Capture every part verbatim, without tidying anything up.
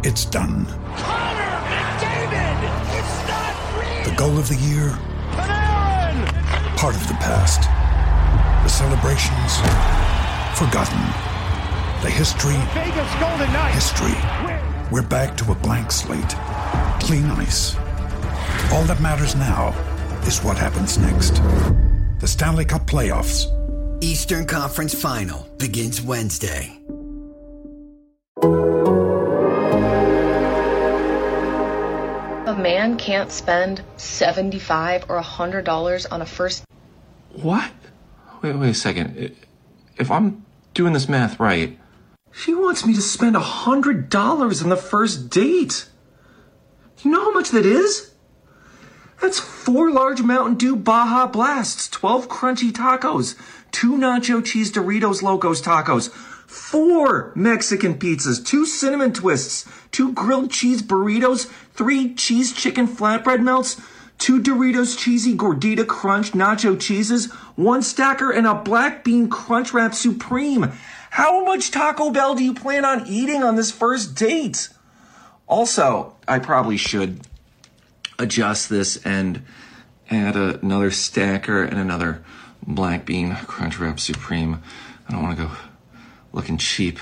it's done. Connor McDavid! It's not real! The goal of the year, Panarin! part of the past. The celebrations, forgotten. The history, Vegas Golden Knights! history. We're back to a blank slate. Clean ice. All that matters now is what happens next. The Stanley Cup playoffs. Eastern Conference Final begins Wednesday. A man can't spend seventy-five dollars or one hundred dollars on a first... What? Wait, wait a second. If I'm doing this math right, she wants me to spend one hundred dollars on the first date. You know how much that is? That's four large Mountain Dew Baja Blasts, twelve crunchy tacos, two nacho cheese Doritos Locos tacos, four Mexican pizzas, two cinnamon twists, two grilled cheese burritos, three cheese chicken flatbread melts, two Doritos Cheesy Gordita Crunch nacho cheeses, one stacker, and a black bean Crunch Wrap Supreme. How much Taco Bell do you plan on eating on this first date? Also, I probably should adjust this and add a, another stacker and another black bean Crunch Wrap Supreme. I don't want to go looking cheap.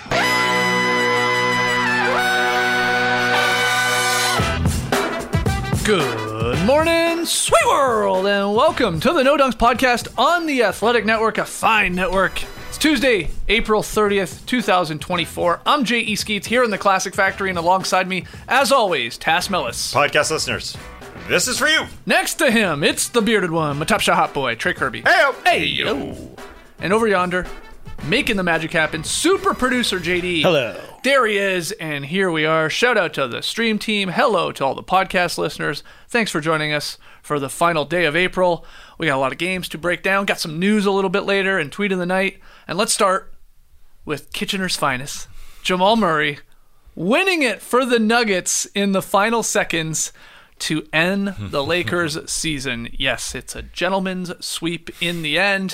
Good morning, sweet world, and welcome to the No Dunks podcast on the Athletic Network, a fine network. It's Tuesday, April thirtieth, twenty twenty-four. I'm Jay E. Skeets here in the Classic Factory, and alongside me, as always, Tass Mellis. Podcast listeners, this is for you. Next to him, it's the bearded one, my top shot hot boy, Trey Kirby. Hey-o. Hey, yo. And over yonder, making the magic happen, super producer J D. Hello. There he is, and here we are. Shout out to the stream team. Hello to all the podcast listeners. Thanks for joining us for the final day of April. We got a lot of games to break down. Got some news a little bit later and tweet of the night. And let's start with Kitchener's finest, Jamal Murray, winning it for the Nuggets in the final seconds to end the Lakers' season. Yes, it's a gentleman's sweep in the end,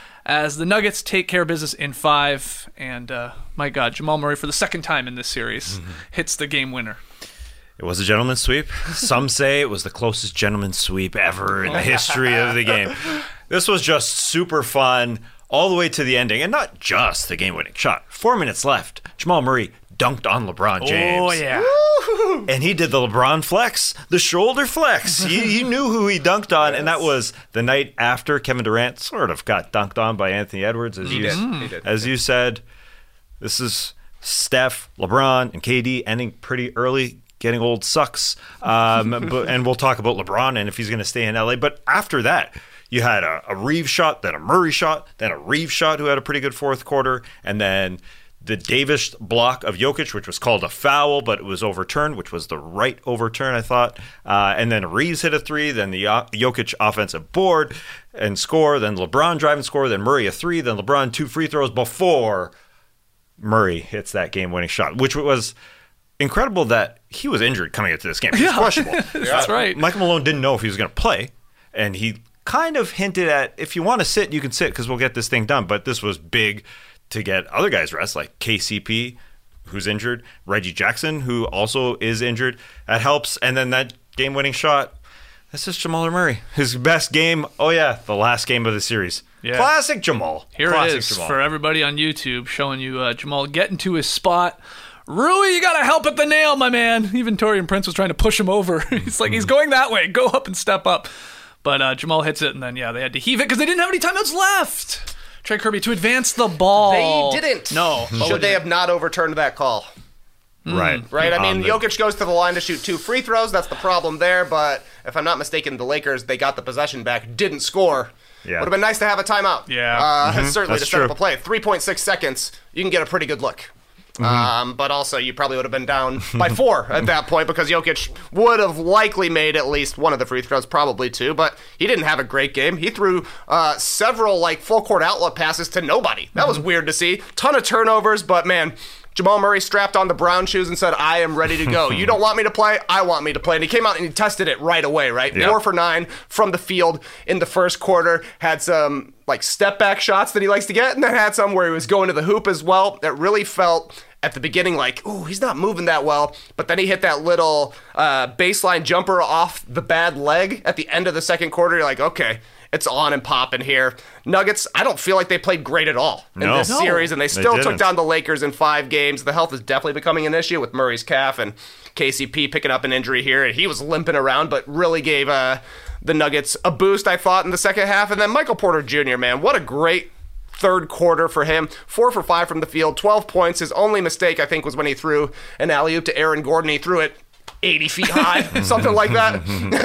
as the Nuggets take care of business in five, and uh, my God, Jamal Murray, for the second time in this series, mm-hmm. hits the game winner. It was a gentleman's sweep. Some say it was the closest gentleman's sweep ever in the history of the game. This was just super fun all the way to the ending, and not just the game-winning shot. Four minutes left. Jamal Murray dunked on LeBron James. Oh, yeah. Woo-hoo. And he did the LeBron flex, the shoulder flex. he, he knew who he dunked on, yes. And that was the night after Kevin Durant sort of got dunked on by Anthony Edwards. As, he you, did. Mm. He did. as you said, this is Steph, LeBron, and K D ending pretty early. Getting old sucks. Um, but, and we'll talk about LeBron and if he's going to stay in L A. But after that, you had a, a Reeves shot, then a Murray shot, then a Reeves shot who had a pretty good fourth quarter, and then the Davis block of Jokic, which was called a foul, but it was overturned, which was the right overturn, I thought. Uh, and then Reeves hit a three, then the uh, Jokic offensive board and score, then LeBron drive and score, then Murray a three, then LeBron two free throws before Murray hits that game-winning shot, which was incredible that he was injured coming into this game. He was yeah. questionable. That's uh, right. Michael Malone didn't know if he was going to play, and he kind of hinted at, if you want to sit, you can sit because we'll get this thing done. But this was big to get other guys rest, like K C P, who's injured, Reggie Jackson, who also is injured. That helps. And then that game-winning shot, this is Jamal Murray. His best game, oh yeah, the last game of the series. Yeah. Classic Jamal. Here Classic it is Jamal. For everybody on YouTube, showing you uh, Jamal getting to his spot. Rui, you got to help at the nail, my man. Even Torian Prince was trying to push him over. He's like, he's going that way. Go up and step up. But uh, Jamal hits it, and then, yeah, they had to heave it because they didn't have any timeouts left. Trey Kirby to advance the ball. They didn't. No. Should they have not overturned that call? Mm. Right. Right? I mean, the... Jokic goes to the line to shoot two free throws. That's the problem there. But if I'm not mistaken, the Lakers, they got the possession back, didn't score. Yeah. Would have been nice to have a timeout. Yeah. Uh, mm-hmm. Certainly That's to set true. up a play. three point six seconds, you can get a pretty good look. Mm-hmm. Um, but also, you probably would have been down by four at that point because Jokic would have likely made at least one of the free throws, probably two. But he didn't have a great game. He threw uh, several like full court outlet passes to nobody. That was weird to see. Ton of turnovers, but man, Jamal Murray strapped on the brown shoes and said, I am ready to go. You don't want me to play? I want me to play. And he came out and he tested it right away, right? Yeah. Four for nine from the field in the first quarter. Had some like step back shots that he likes to get, and then had some where he was going to the hoop as well. That really felt at the beginning like, ooh, he's not moving that well. But then he hit that little uh, baseline jumper off the bad leg at the end of the second quarter. You're like, okay, it's on and popping here. Nuggets, I don't feel like they played great at all in No. this No. series, and they They still took didn't. down the Lakers in five games. The health is definitely becoming an issue with Murray's calf and K C P picking up an injury here. And he was limping around, but really gave uh, the Nuggets a boost, I thought, in the second half. And then Michael Porter Junior, man, what a great third quarter for him. Four for five from the field, twelve points. His only mistake, I think, was when he threw an alley-oop to Aaron Gordon. He threw it eighty feet high, something like that.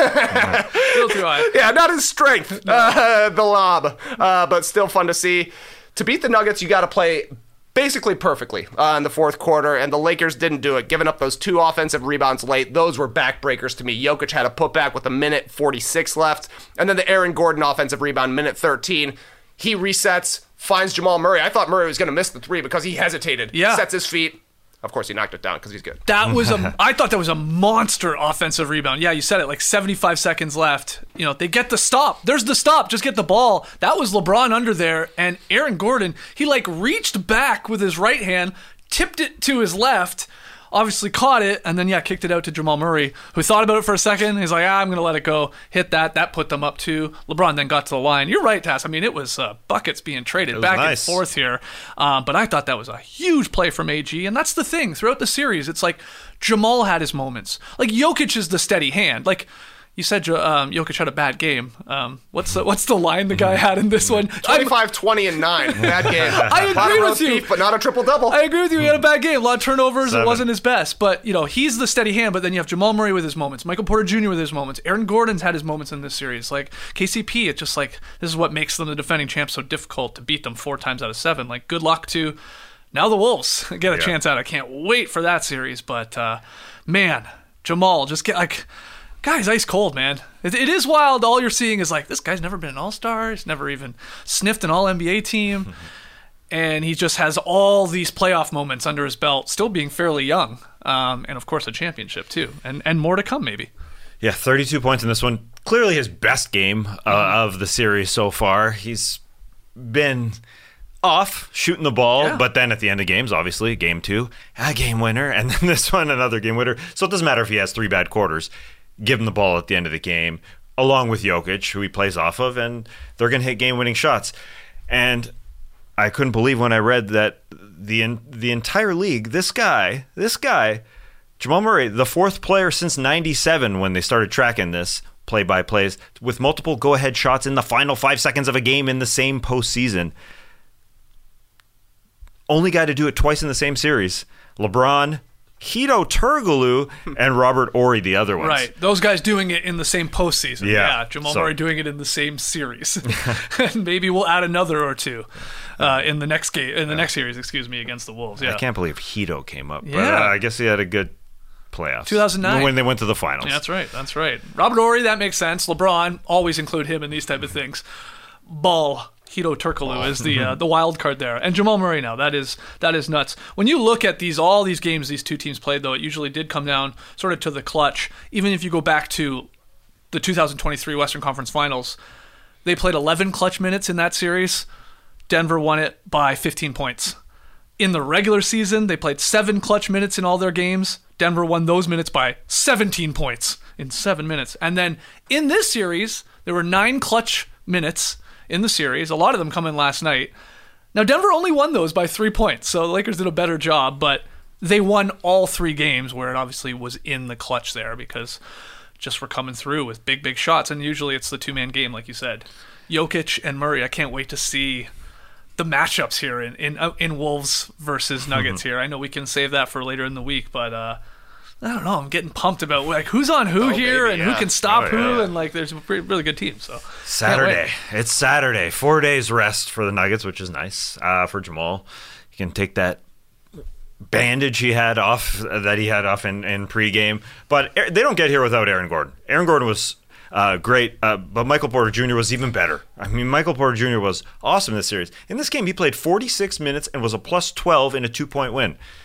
Still too high. Yeah, not his strength, uh, the lob, uh, but still fun to see. To beat the Nuggets, you got to play basically perfectly uh, in the fourth quarter, and the Lakers didn't do it, giving up those two offensive rebounds late. Those were backbreakers to me. Jokic had a putback with a minute forty-six left, and then the Aaron Gordon offensive rebound, minute thirteen. He resets, finds Jamal Murray. I thought Murray was going to miss the three because he hesitated. Yeah. Sets his feet. Of course, he knocked it down because he's good. That was a. I thought that was a monster offensive rebound. Yeah, you said it. Like seventy-five seconds left. You know, they get the stop. There's the stop. Just get the ball. That was LeBron under there, and Aaron Gordon. He like reached back with his right hand, tipped it to his left. Obviously caught it, and then, yeah, kicked it out to Jamal Murray, who thought about it for a second. He's like, ah, I'm going to let it go. Hit that. That put them up too. LeBron then got to the line. You're right, Tass. I mean, it was uh, buckets being traded back nice. and forth here. Um, but I thought that was a huge play from A G, and that's the thing. Throughout the series, it's like Jamal had his moments. Like, Jokic is the steady hand. Like, you said um, Jokic had a bad game. Um, what's the what's the line the guy had in this one? twenty-five, twenty, and nine. Bad game. I A lot agree of with roast you. beef, but not a triple-double. I agree with you. He had a bad game. A lot of turnovers. Seven. It wasn't his best. But, you know, he's the steady hand. But then you have Jamal Murray with his moments. Michael Porter Junior with his moments. Aaron Gordon's had his moments in this series. Like, K C P, it's just like, this is what makes them the defending champs so difficult to beat them four times out of seven. Like, good luck to now the Wolves get a Yeah. chance out. I can't wait for that series. But, uh, man, Jamal, just get, like... Guy's ice cold, man. It, it is wild. All you're seeing is like, this guy's never been an all-star. He's never even sniffed an all N B A team. And he just has all these playoff moments under his belt, still being fairly young. Um, and, of course, a championship, too. And and more to come, maybe. Yeah, thirty-two points in this one. Clearly his best game uh, of the series so far. He's been off shooting the ball, Yeah. but then at the end of games, obviously, game two, a game winner, and then this one, another game winner. So it doesn't matter if he has three bad quarters. Give him the ball at the end of the game, along with Jokic, who he plays off of, and they're going to hit game-winning shots. And I couldn't believe when I read that the the entire league, this guy, this guy, Jamal Murray, the fourth player since ninety-seven when they started tracking this play-by-plays, with multiple go-ahead shots in the final five seconds of a game in the same postseason. Only guy to do it twice in the same series. LeBron, Hedo Turkoglu, and Robert Horry, the other ones. Right. Those guys doing it in the same postseason. Yeah. Jamal So- Murray doing it in the same series. And maybe we'll add another or two uh, in the next game, in the next series, excuse me, against the Wolves. Yeah. I can't believe Hedo came up. But Yeah. uh, I guess he had a good playoffs. two thousand nine. When they went to the finals. Yeah, that's right. That's right. Robert Horry, that makes sense. LeBron, always include him in these type of things. Ball. Hedo Turkoglu is the uh, the wild card there, and Jamal Murray now. That is that is nuts. When you look at these all these games these two teams played, though, it usually did come down sort of to the clutch. Even if you go back to the two thousand twenty-three Western Conference Finals, they played eleven clutch minutes in that series. Denver won it by fifteen points. In the regular season, they played seven clutch minutes in all their games. Denver won those minutes by seventeen points in seven minutes. And then in this series, there were nine clutch minutes in the series, a lot of them come in last night. Now, Denver only won those by three points, so the Lakers did a better job, but they won all three games where it obviously was in the clutch there because just were coming through with big, big shots, and usually it's the two-man game, like you said. Jokic and Murray, I can't wait to see the matchups here in in, uh, in Wolves versus Nuggets here. I know we can save that for later in the week, but uh, I don't know. I'm getting pumped about like who's on who Oh, here baby, and yeah. who can stop Oh, yeah, who, yeah. and like there's a pretty, really good team. So Saturday. It's Saturday. Four days rest for the Nuggets, which is nice uh, for Jamal. He can take that bandage he had off that he had off in, in pregame. But they don't get here without Aaron Gordon. Aaron Gordon was uh, great, uh, but Michael Porter Junior was even better. I mean, Michael Porter Junior was awesome in this series. In this game, he played forty-six minutes and was a plus twelve in a two-point win.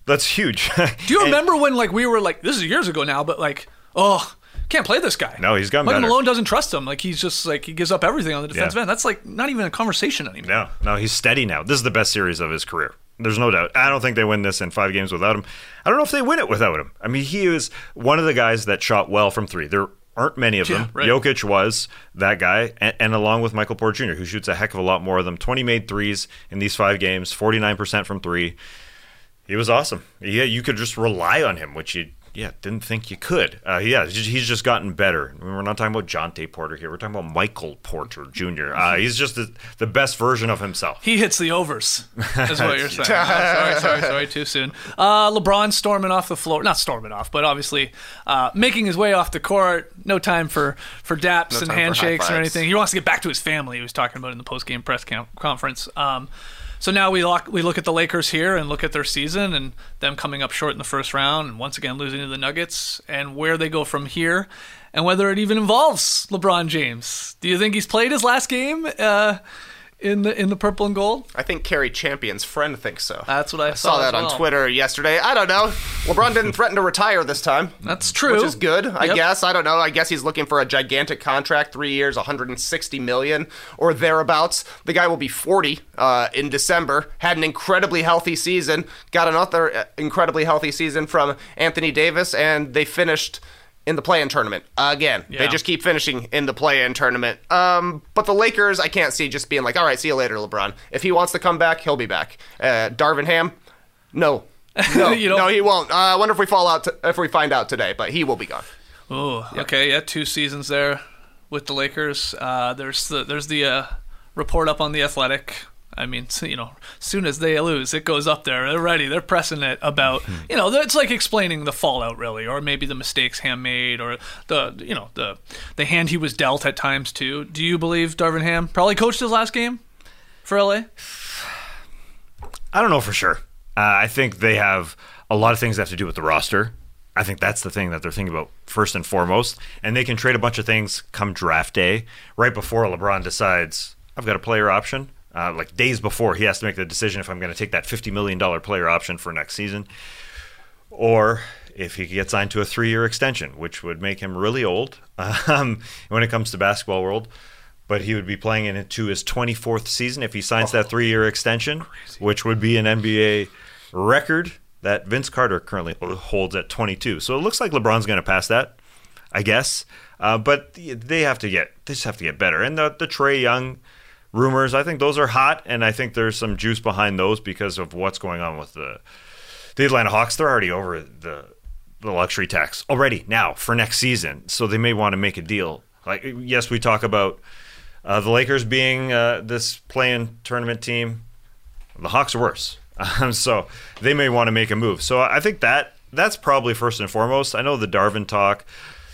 That's huge. Do you remember when like we were like, this is years ago now, but like, oh, can't play this guy. No, he's gotten Mike better. Malone doesn't trust him. Like he's just like he gives up everything on the defensive Yeah. end. That's like not even a conversation anymore. No, no, he's steady now. This is the best series of his career. There's no doubt. I don't think they win this in five games without him. I don't know if they win it without him. I mean, he is one of the guys that shot well from three. There aren't many of Yeah, them. right. Jokic was that guy, and, and along with Michael Porter Junior, who shoots a heck of a lot more of them. twenty made threes in these five games, forty-nine percent from three. He was awesome. Yeah, you could just rely on him, which you yeah didn't think you could. Uh, yeah, he's just gotten better. We're not talking about Jonte Porter here. We're talking about Michael Porter Junior Uh, he's just the, the best version of himself. He hits the overs, is what you're saying. Oh, sorry, sorry, sorry, too soon. Uh, LeBron storming off the floor. Not storming off, but obviously uh, making his way off the court. No time for, for daps No and time for handshakes or high-fives. anything. He wants to get back to his family. He was talking about it in the post-game press com- conference. Um, so now we look, we look at the Lakers here and look at their season and them coming up short in the first round and once again losing to the Nuggets and where they go from here and whether it even involves LeBron James. Do you think he's played his last game uh, in the in the purple and gold? I think Kerry Champion's friend thinks so. That's what I, I saw that as well. on Twitter yesterday. I don't know. LeBron didn't threaten to retire this time. That's true. Which is good, I Yep. guess. I don't know. I guess he's looking for a gigantic contract, three years, one hundred sixty million dollars or thereabouts. The guy will be forty uh, in December. Had an incredibly healthy season. Got another uh, incredibly healthy season from Anthony Davis, and they finished in the play-in tournament again. Yeah. They just keep finishing in the play-in tournament. Um, but the Lakers, I can't see just being like, all right, see you later, LeBron. If he wants to come back, he'll be back. Uh, Darvin Ham, no. No, You don't- no, he won't. Uh, I wonder if we fall out to, if we find out today, but he will be gone. Oh, okay, yeah, two seasons there with the Lakers. Uh, there's the there's the uh, report up on The Athletic. I mean, so, you know, as soon as they lose, it goes up there. They're ready. They're pressing it about, you know, it's like explaining the fallout, really, or maybe the mistakes Ham made, or the, you know, the the hand he was dealt at times too. Do you believe Darvin Ham probably coached his last game for L A? I don't know for sure. Uh, I think they have a lot of things that have to do with the roster. I think that's the thing that they're thinking about first and foremost. And they can trade a bunch of things come draft day, right before LeBron decides, I've got a player option. Uh, like days before, he has to make the decision if I'm going to take that fifty million dollars player option for next season, or if he gets signed to a three-year extension, which would make him really old um, when it comes to basketball world. But he would be playing into his twenty-fourth season if he signs Oh, that three-year extension, crazy. Which would be an N B A record that Vince Carter currently holds at twenty-two. So it looks like LeBron's going to pass that, I guess. Uh, but they have to get they just have to get better. And the the Trae Young rumors, I think those are hot, and I think there's some juice behind those because of what's going on with the the Atlanta Hawks. They're already over the the luxury tax already now for next season, so they may want to make a deal. Like, yes, we talk about uh, the Lakers being uh, this play-in tournament team. The Hawks are worse, um, so they may want to make a move. So I think that that's probably first and foremost. I know the Darvin talk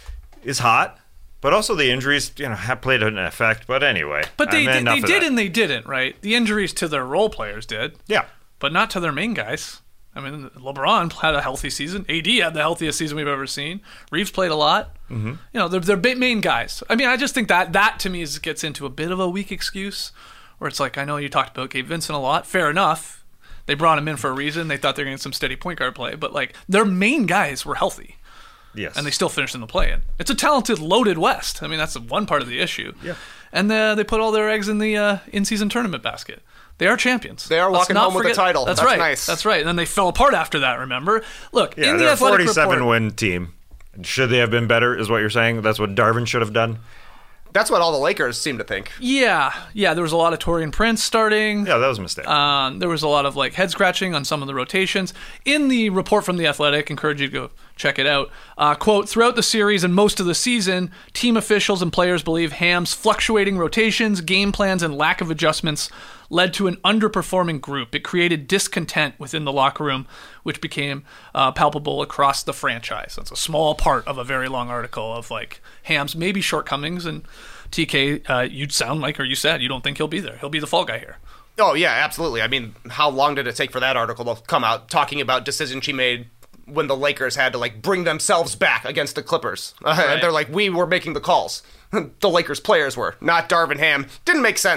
is hot. But also the injuries, you know, have played an effect. But anyway, But they I did, mean, they enough of did that. and they didn't, right? The injuries to their role players did, Yeah, but not to their main guys. I mean, LeBron had a healthy season. A D had the healthiest season we've ever seen. Reeves played a lot. Mm-hmm. You know, they're, they're big main guys. I mean, I just think that that to me is, gets into a bit of a weak excuse, where it's like, I know you talked about Gabe Vincent a lot. Fair enough. They brought him in for a reason. They thought they were going to get some steady point guard play, but like their main guys were healthy. yes, And they still finished in the play-in. It's a talented, loaded West. I mean, that's one part of the issue. Yeah. And uh, they put all their eggs in the uh, in-season tournament basket. They are champions. They are Let's walking not home with a forget- title. That's, That's right. nice. That's right. And then they fell apart after that, remember? Look, yeah. in the They're a Athletic forty-seven report... win team. Should they have been better? Is what you're saying? That's what Darvin should have done. That's what all the Lakers seem to think. Yeah. Yeah, there was a lot of Torian Prince starting. Yeah, that was a mistake. Um, there was a lot of like head scratching on some of the rotations. In the report from The Athletic, encourage you to go check it out. Uh, quote, throughout the series and most of the season, team officials and players believe Ham's fluctuating rotations, game plans, and lack of adjustments led to an underperforming group. It created discontent within the locker room, which became uh, palpable across the franchise. That's a small part of a very long article of like Ham's maybe shortcomings. And T K, uh, you'd sound like, or you said, you don't think he'll be there. He'll be the fall guy here. Oh, yeah, absolutely. I mean, how long did it take for that article to come out talking about decisions she made when the Lakers had to, like, bring themselves back against the Clippers? Uh, Right. and they're like, we were making the calls. The Lakers players were, not Darvin Ham. Didn't make sense.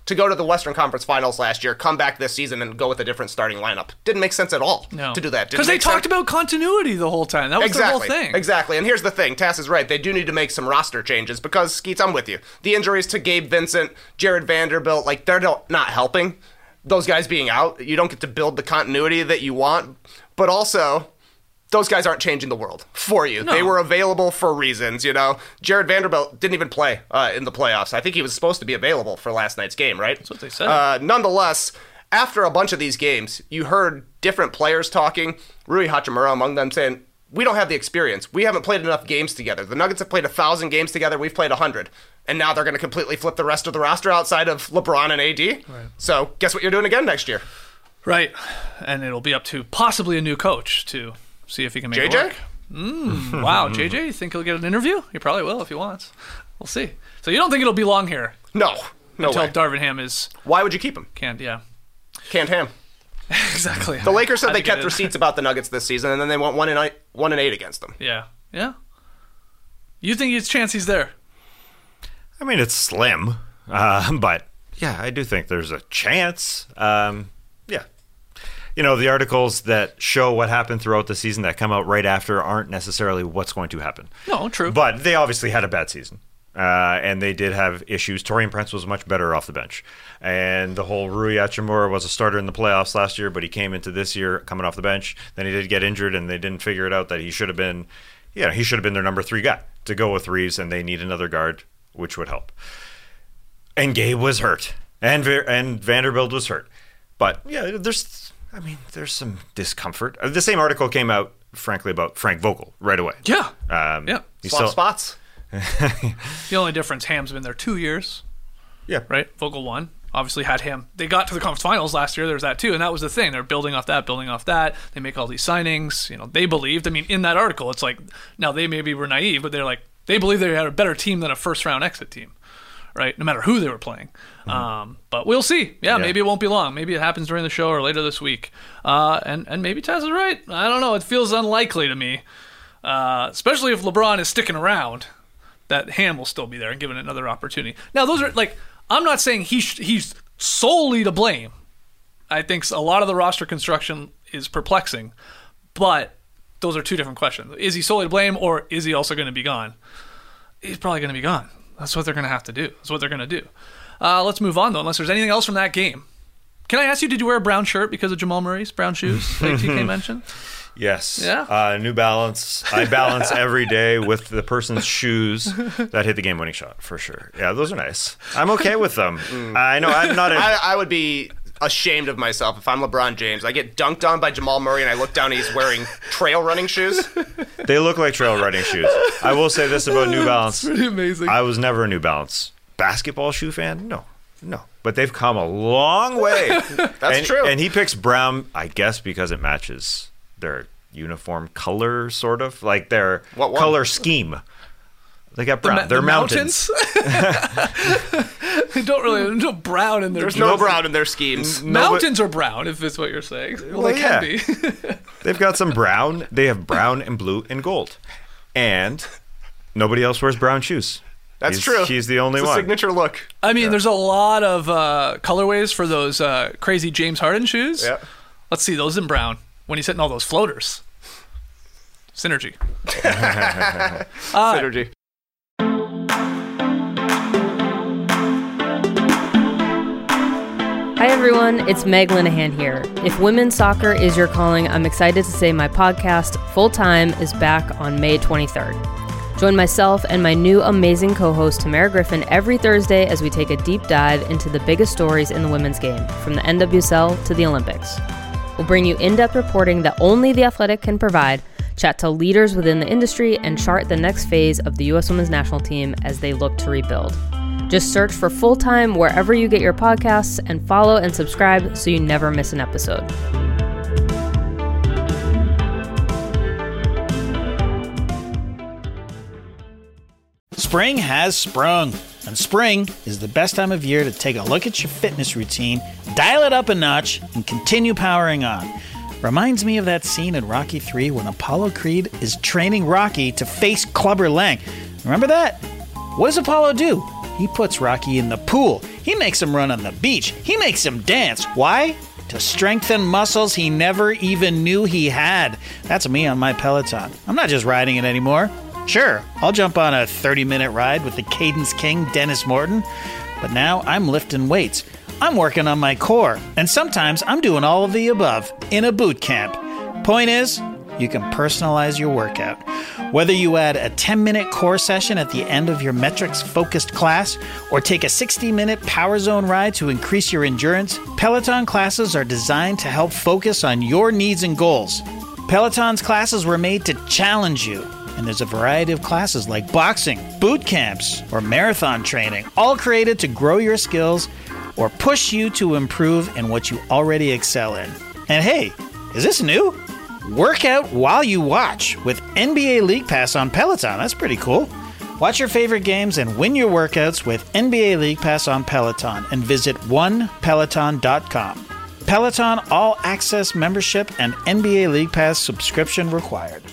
to go to the Western Conference Finals last year, come back this season and go with a different starting lineup. Didn't make sense at all no. to do that. Because they talked about continuity the whole time. That was exactly, the whole thing. Exactly. And here's the thing. Tass is right. They do need to make some roster changes because, Skeets, I'm with you. The injuries to Gabe Vincent, Jared Vanderbilt, like, they're not helping. Those guys being out, you don't get to build the continuity that you want. But also, those guys aren't changing the world for you. No. They were available for reasons, you know. Jared Vanderbilt didn't even play uh, in the playoffs. I think he was supposed to be available for last night's game, right? That's what they said. Uh, nonetheless, after a bunch of these games, you heard different players talking, Rui Hachimura among them, saying, we don't have the experience. We haven't played enough games together. The Nuggets have played a thousand games together. We've played a hundred. And now they're going to completely flip the rest of the roster outside of LeBron and A D. Right. So guess what you're doing again next year? Right. And it'll be up to possibly a new coach to see if he can make J J? it work. Mm, wow, J J, you think he'll get an interview? He probably will if he wants. We'll see. So you don't think it'll be long here? No. No until way. Darvin Ham is... Why would you keep him? Can't, yeah. Can't ham. Exactly. The Lakers said How'd they you get kept it? receipts about the Nuggets this season, and then they went one and eight, one and eight against them. Yeah. Yeah. You think his chance he's there? I mean, it's slim, uh, but yeah, I do think there's a chance. Um, yeah. You know, the articles that show what happened throughout the season that come out right after aren't necessarily what's going to happen. No, true. But they obviously had a bad season. Uh, and they did have issues. Torian Prince was much better off the bench. And the whole Rui Hachimura was a starter in the playoffs last year, but he came into this year coming off the bench. Then he did get injured, and they didn't figure it out that he should have been, you know, he should have been their number three guy to go with Reeves, and they need another guard, which would help. And Gabe was hurt, and and Vanderbilt was hurt. But yeah, there's, I mean, there's some discomfort. The same article came out, frankly, about Frank Vogel right away. Yeah. Um, yeah. He's Swap still, spots. The only difference, Ham's been there two years. Yeah. Right? Vogel won. Obviously had him. They got to the conference finals last year. There was that too. And that was the thing. They're building off that, building off that. They make all these signings. You know, they believed. I mean, in that article, it's like, now they maybe were naive, but they're like, they believe they had a better team than a first round exit team. Right? No matter who they were playing. Mm-hmm. Um, but we'll see. Yeah, yeah, maybe it won't be long. Maybe it happens during the show or later this week. Uh, and, and maybe Taz is right. I don't know. It feels unlikely to me. Uh, especially if LeBron is sticking around. That Ham will still be there and given another opportunity. Now, those are, like, I'm not saying he sh- he's solely to blame. I think a lot of the roster construction is perplexing, but those are two different questions. Is he solely to blame, or is he also going to be gone? He's probably going to be gone. That's what they're going to have to do. That's what they're going to do. Uh, let's move on, though, unless there's anything else from that game. Can I ask you, did you wear a brown shirt because of Jamal Murray's brown shoes, like T K mentioned? Yes. Yeah. Uh, New Balance. I balance every day with the person's shoes that hit the game-winning shot, for sure. Yeah, those are nice. I'm okay with them. Mm. I know I'm not a... I, I would be ashamed of myself if I'm LeBron James. I get dunked on by Jamal Murray, and I look down and he's wearing trail running shoes. They look like trail running shoes. I will say this about New Balance. It's pretty amazing. I was never a New Balance basketball shoe fan. No. No. But they've come a long way. That's and, true. And he picks brown, I guess, because it matches their uniform color, sort of. Like their What one? color scheme. They got brown. The ma- They're the mountains. mountains? They don't really, there's no brown in their There's no brown in their schemes. No, Mountains are brown, if it's what you're saying. Well, Well, they yeah. can be. They've got some brown. They have brown and blue and gold. And nobody else wears brown shoes. That's he's, true. He's the only it's a one. signature look. I mean, there's a lot of uh, colorways for those uh, crazy James Harden shoes. Yeah. Let's see those in brown when he's hitting all those floaters. Synergy. uh, Synergy. Hi everyone, it's Meg Linehan here. If women's soccer is your calling, I'm excited to say my podcast, Full Time, is back on May twenty-third. Join myself and my new amazing co-host Tamara Griffin every Thursday as we take a deep dive into the biggest stories in the women's game, from the N W S L to the Olympics. We'll bring you in-depth reporting that only The Athletic can provide, chat to leaders within the industry, and chart the next phase of the U S women's national team as they look to rebuild. Just search for Full Time wherever you get your podcasts and follow and subscribe so you never miss an episode. Spring has sprung, and spring is the best time of year to take a look at your fitness routine, dial it up a notch, and continue powering on. Reminds me of that scene in Rocky three when Apollo Creed is training Rocky to face Clubber Lang. Remember that? What does Apollo do? He puts Rocky in the pool. He makes them run on the beach. He makes them dance. Why? To strengthen muscles he never even knew he had. That's me on my Peloton. I'm not just riding it anymore. Sure, I'll jump on a thirty-minute ride with the Cadence King, Dennis Morton, but now I'm lifting weights. I'm working on my core, and sometimes I'm doing all of the above in a boot camp. Point is, you can personalize your workout. Whether you add a ten-minute core session at the end of your metrics-focused class or take a sixty-minute Power Zone ride to increase your endurance, Peloton classes are designed to help focus on your needs and goals. Peloton's classes were made to challenge you, and there's a variety of classes like boxing, boot camps, or marathon training, all created to grow your skills or push you to improve in what you already excel in. And hey, is this new? Work out while you watch with N B A League Pass on Peloton. That's pretty cool. Watch your favorite games and win your workouts with N B A League Pass on Peloton and visit one peloton dot com. Peloton All Access membership and N B A League Pass subscription required.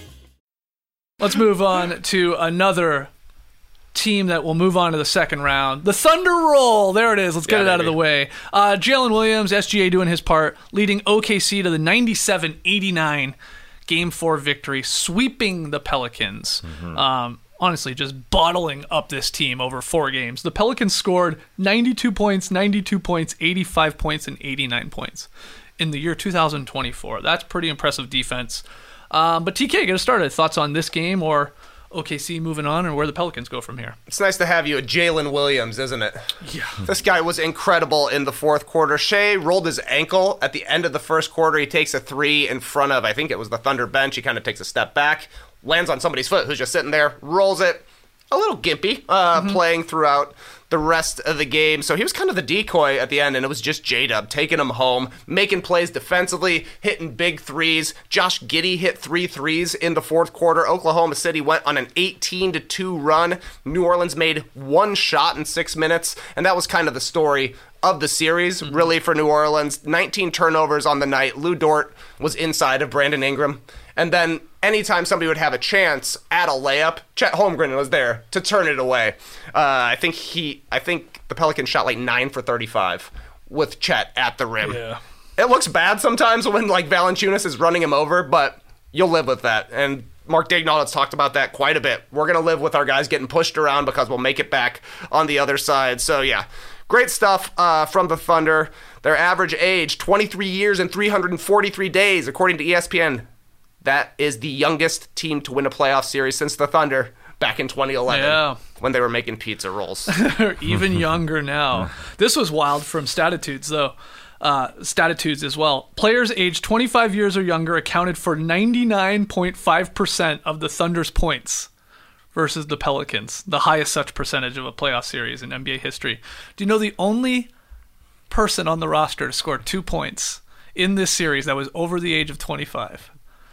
Let's move on to another team that will move on to the second round. The Thunder Roll. There it is. Let's get yeah, it out baby. of the way. Uh, Jalen Williams, S G A doing his part, leading O K C to the ninety-seven eighty-nine Game four victory, sweeping the Pelicans. Mm-hmm. Um, honestly, just bottling up this team over four games. The Pelicans scored ninety-two points, ninety-two points, eighty-five points, and eighty-nine points in the year two thousand twenty-four. That's pretty impressive defense. Um, but T K, get us started. Thoughts on this game or O K C moving on and where the Pelicans go from here? It's nice to have you at Jalen Williams, isn't it? Yeah. This guy was incredible in the fourth quarter. Shea rolled his ankle at the end of the first quarter. He takes a three in front of, I think it was the Thunder bench. He kind of takes a step back, lands on somebody's foot who's just sitting there, rolls it. A little gimpy, uh, mm-hmm. playing throughout the rest of the game. So he was kind of the decoy at the end, and it was just J-Dub taking him home, making plays defensively, hitting big threes. Josh Giddey hit three threes in the fourth quarter. Oklahoma City went on an eighteen to two run. New Orleans made one shot in six minutes, and that was kind of the story of the series, mm-hmm. really, for New Orleans. nineteen turnovers on the night. Lou Dort was inside of Brandon Ingram. And then anytime somebody would have a chance at a layup, Chet Holmgren was there to turn it away. Uh, I think he, I think the Pelicans shot like nine for thirty-five with Chet at the rim. Yeah. It looks bad sometimes when like Valanciunas is running him over, but you'll live with that. And Mark Daigneault has talked about that quite a bit. We're going to live with our guys getting pushed around because we'll make it back on the other side. So yeah, great stuff uh, from the Thunder. Their average age, twenty-three years and three hundred forty-three days, according to E S P N. That is the youngest team to win a playoff series since the Thunder back in twenty eleven yeah. when they were making pizza rolls. They're even younger now. This was wild from Statitudes, though. Uh, Statitudes as well. Players aged twenty-five years or younger accounted for ninety-nine point five percent of the Thunder's points versus the Pelicans, the highest such percentage of a playoff series in N B A history. Do you know the only person on the roster to score two points in this series that was over the age of twenty-five?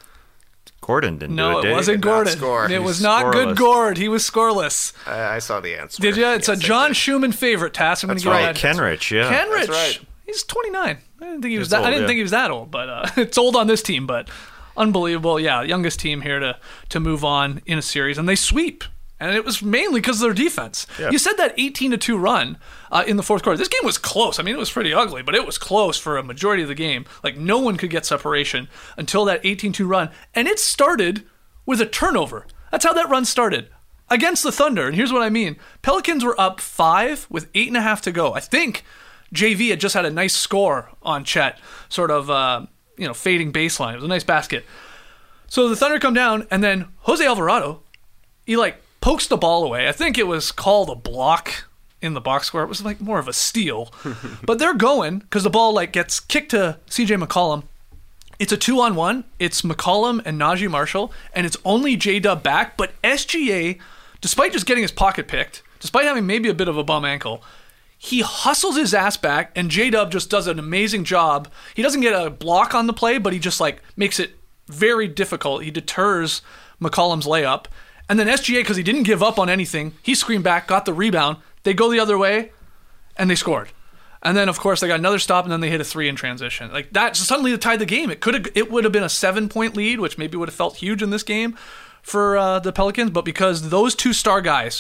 Gordon didn't no, do it, did it wasn't Gordon. It He's was not scoreless. good Gord. He was scoreless. I, I saw the answer. Did you? It's yes, a John Schumann favorite, Tass. I'm going to give right. that. Kenrich, yeah. Kenrich. That's right. He's twenty-nine. I didn't think he was It's that. old, I didn't yeah. think he was that old, but uh, it's old on this team. But unbelievable. Yeah, youngest team here to to move on in a series, and they sweep. And it was mainly because of their defense. Yeah. You said that eighteen to two run uh, in the fourth quarter. This game was close. I mean, it was pretty ugly, but it was close for a majority of the game. Like, no one could get separation until that eighteen two run. And it started with a turnover. That's how that run started. Against the Thunder. And here's what I mean. Pelicans were up five with eight and a half to go. I think J V had just had a nice score on Chet, sort of, uh, you know, fading baseline. It was a nice basket. So the Thunder come down, and then Jose Alvarado, he, like, pokes the ball away. I think it was called a block in the box score. It was like more of a steal. But they're going because the ball like gets kicked to C J McCollum. It's a two-on-one. It's McCollum and Najee Marshall, and it's only J-Dub back. But S G A, despite just getting his pocket picked, despite having maybe a bit of a bum ankle, he hustles his ass back, and J-Dub just does an amazing job. He doesn't get a block on the play, but he just like makes it very difficult. He deters McCollum's layup. And then S G A, because he didn't give up on anything, he screamed back, got the rebound. They go the other way, and they scored. And then, of course, they got another stop, and then they hit a three in transition. Like that, suddenly it tied the game. It could have, it would have been a seven-point lead, which maybe would have felt huge in this game for uh, the Pelicans. But because those two star guys,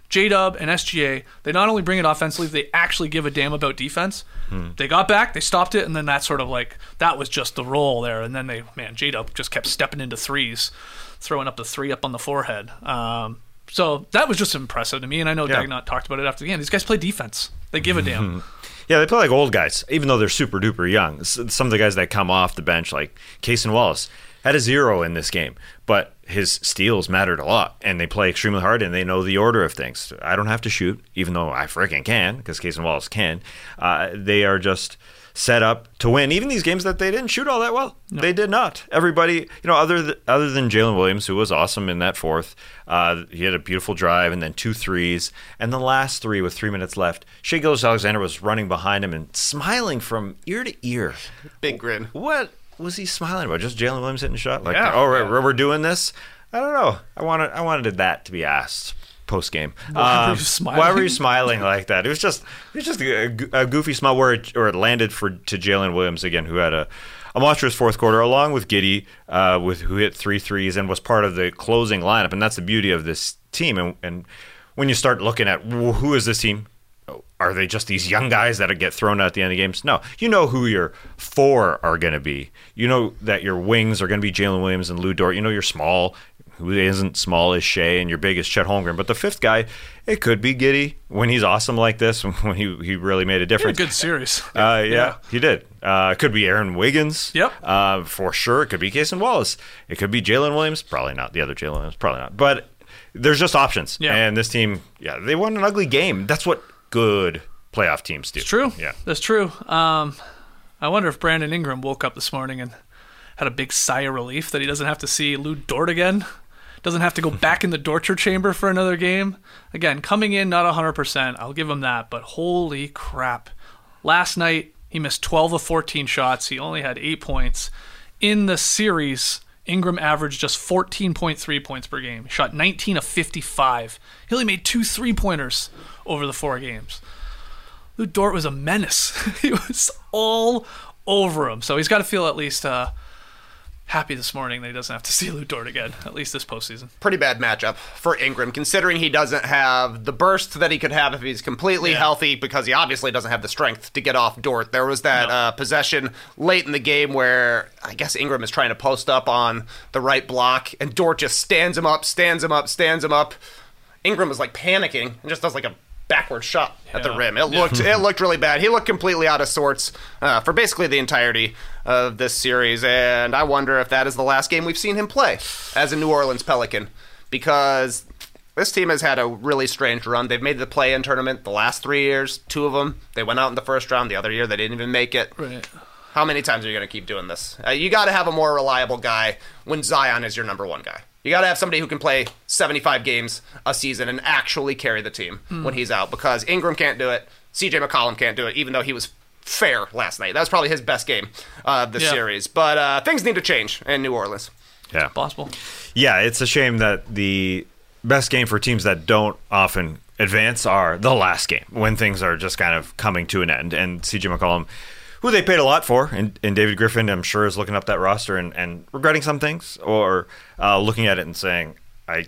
J-Dub and S G A, they not only bring it offensively, they actually give a damn about defense. Hmm. They got back, they stopped it, and then that sort of like, that was just the roll there. And then they, man, J-Dub just kept stepping into threes, throwing up the three up on the forehead. Um, so that was just impressive to me, and I know Yeah. Dagnott talked about it after the game. These guys play defense. They give a damn. Yeah, they play like old guys, even though they're super duper young. S- Some of the guys that come off the bench, like Cason Wallace, had a zero in this game, but his steals mattered a lot, and they play extremely hard, and they know the order of things. I don't have to shoot, even though I freaking can, because Cason Wallace can. Uh, they are just set up to win. Even these games that they didn't shoot all that well, no. They did not. Everybody, you know, other th- other than Jalen Williams, who was awesome in that fourth, uh, he had a beautiful drive and then two threes, and the last three with three minutes left, Shai Gilgeous-Alexander was running behind him and smiling from ear to ear. Big grin. What was he smiling about? Just Jalen Williams hitting a shot? Like, Yeah. oh, right, Yeah. we're doing this? I don't know. I wanted, I wanted that to be asked post game. Why were you smiling? Why were you smiling like that? It was just, it was just a, a goofy smile where it, or it landed for to Jalen Williams again, who had a, a monstrous fourth quarter, along with Giddey, uh, with who hit three threes and was part of the closing lineup. And that's the beauty of this team. And, and when you start looking at who is this team, are they just these young guys that get thrown out at the end of games? No. You know who your four are going to be. You know that your wings are going to be Jalen Williams and Lou Dort. You know your small, who isn't small, is Shai, and your big is Chet Holmgren. But the fifth guy, it could be Giddey when he's awesome like this, when he he really made a difference. Yeah, good series. Uh, yeah, Yeah. he did. Uh, it could be Aaron Wiggins. Yep. Uh, for sure. It could be Cason Wallace. It could be Jalen Williams. Probably not. The other Jalen Williams. Probably not. But there's just options. Yeah. And this team, yeah, they won an ugly game. That's what good playoff teams do. It's true. Yeah. That's true. Um, I wonder if Brandon Ingram woke up this morning and had a big sigh of relief that he doesn't have to see Lou Dort again. Doesn't have to go back in the torture chamber for another game. Again, coming in not one hundred percent. I'll give him that. But holy crap. Last night, he missed twelve of fourteen shots. He only had eight points. In the series, Ingram averaged just fourteen point three points per game. He shot nineteen of fifty-five. He only made two three-pointers over the four games. Lou Dort was a menace. He was all over him. So he's got to feel at least uh, happy this morning that he doesn't have to see Lou Dort again, at least this postseason. Pretty bad matchup for Ingram, considering he doesn't have the burst that he could have if he's completely Yeah. healthy, because he obviously doesn't have the strength to get off Dort. There was that No. uh, possession late in the game where I guess Ingram is trying to post up on the right block, and Dort just stands him up, stands him up, stands him up. Ingram was like panicking and just does like a backward shot at the Yeah. rim. It looked it looked really bad. He looked completely out of sorts uh, for basically the entirety of this series, and I wonder if that is the last game we've seen him play as a New Orleans Pelican, because this team has had a really strange run. They've made the play-in tournament the last three years, two of them. They went out in the first round. The other year, they didn't even make it. Right. How many times are you going to keep doing this? Uh, you got to have a more reliable guy when Zion is your number one guy. You got to have somebody who can play seventy-five games a season and actually carry the team Mm. when he's out, because Ingram can't do it. C J McCollum can't do it, even though he was fair last night. That was probably his best game of the Yeah. series. But uh, things need to change in New Orleans. Yeah. Possible. Yeah, it's a shame that the best game for teams that don't often advance are the last game, when things are just kind of coming to an end. And C J McCollum, who they paid a lot for, and, and David Griffin, I'm sure, is looking up that roster and, and regretting some things, or uh, looking at it and saying, I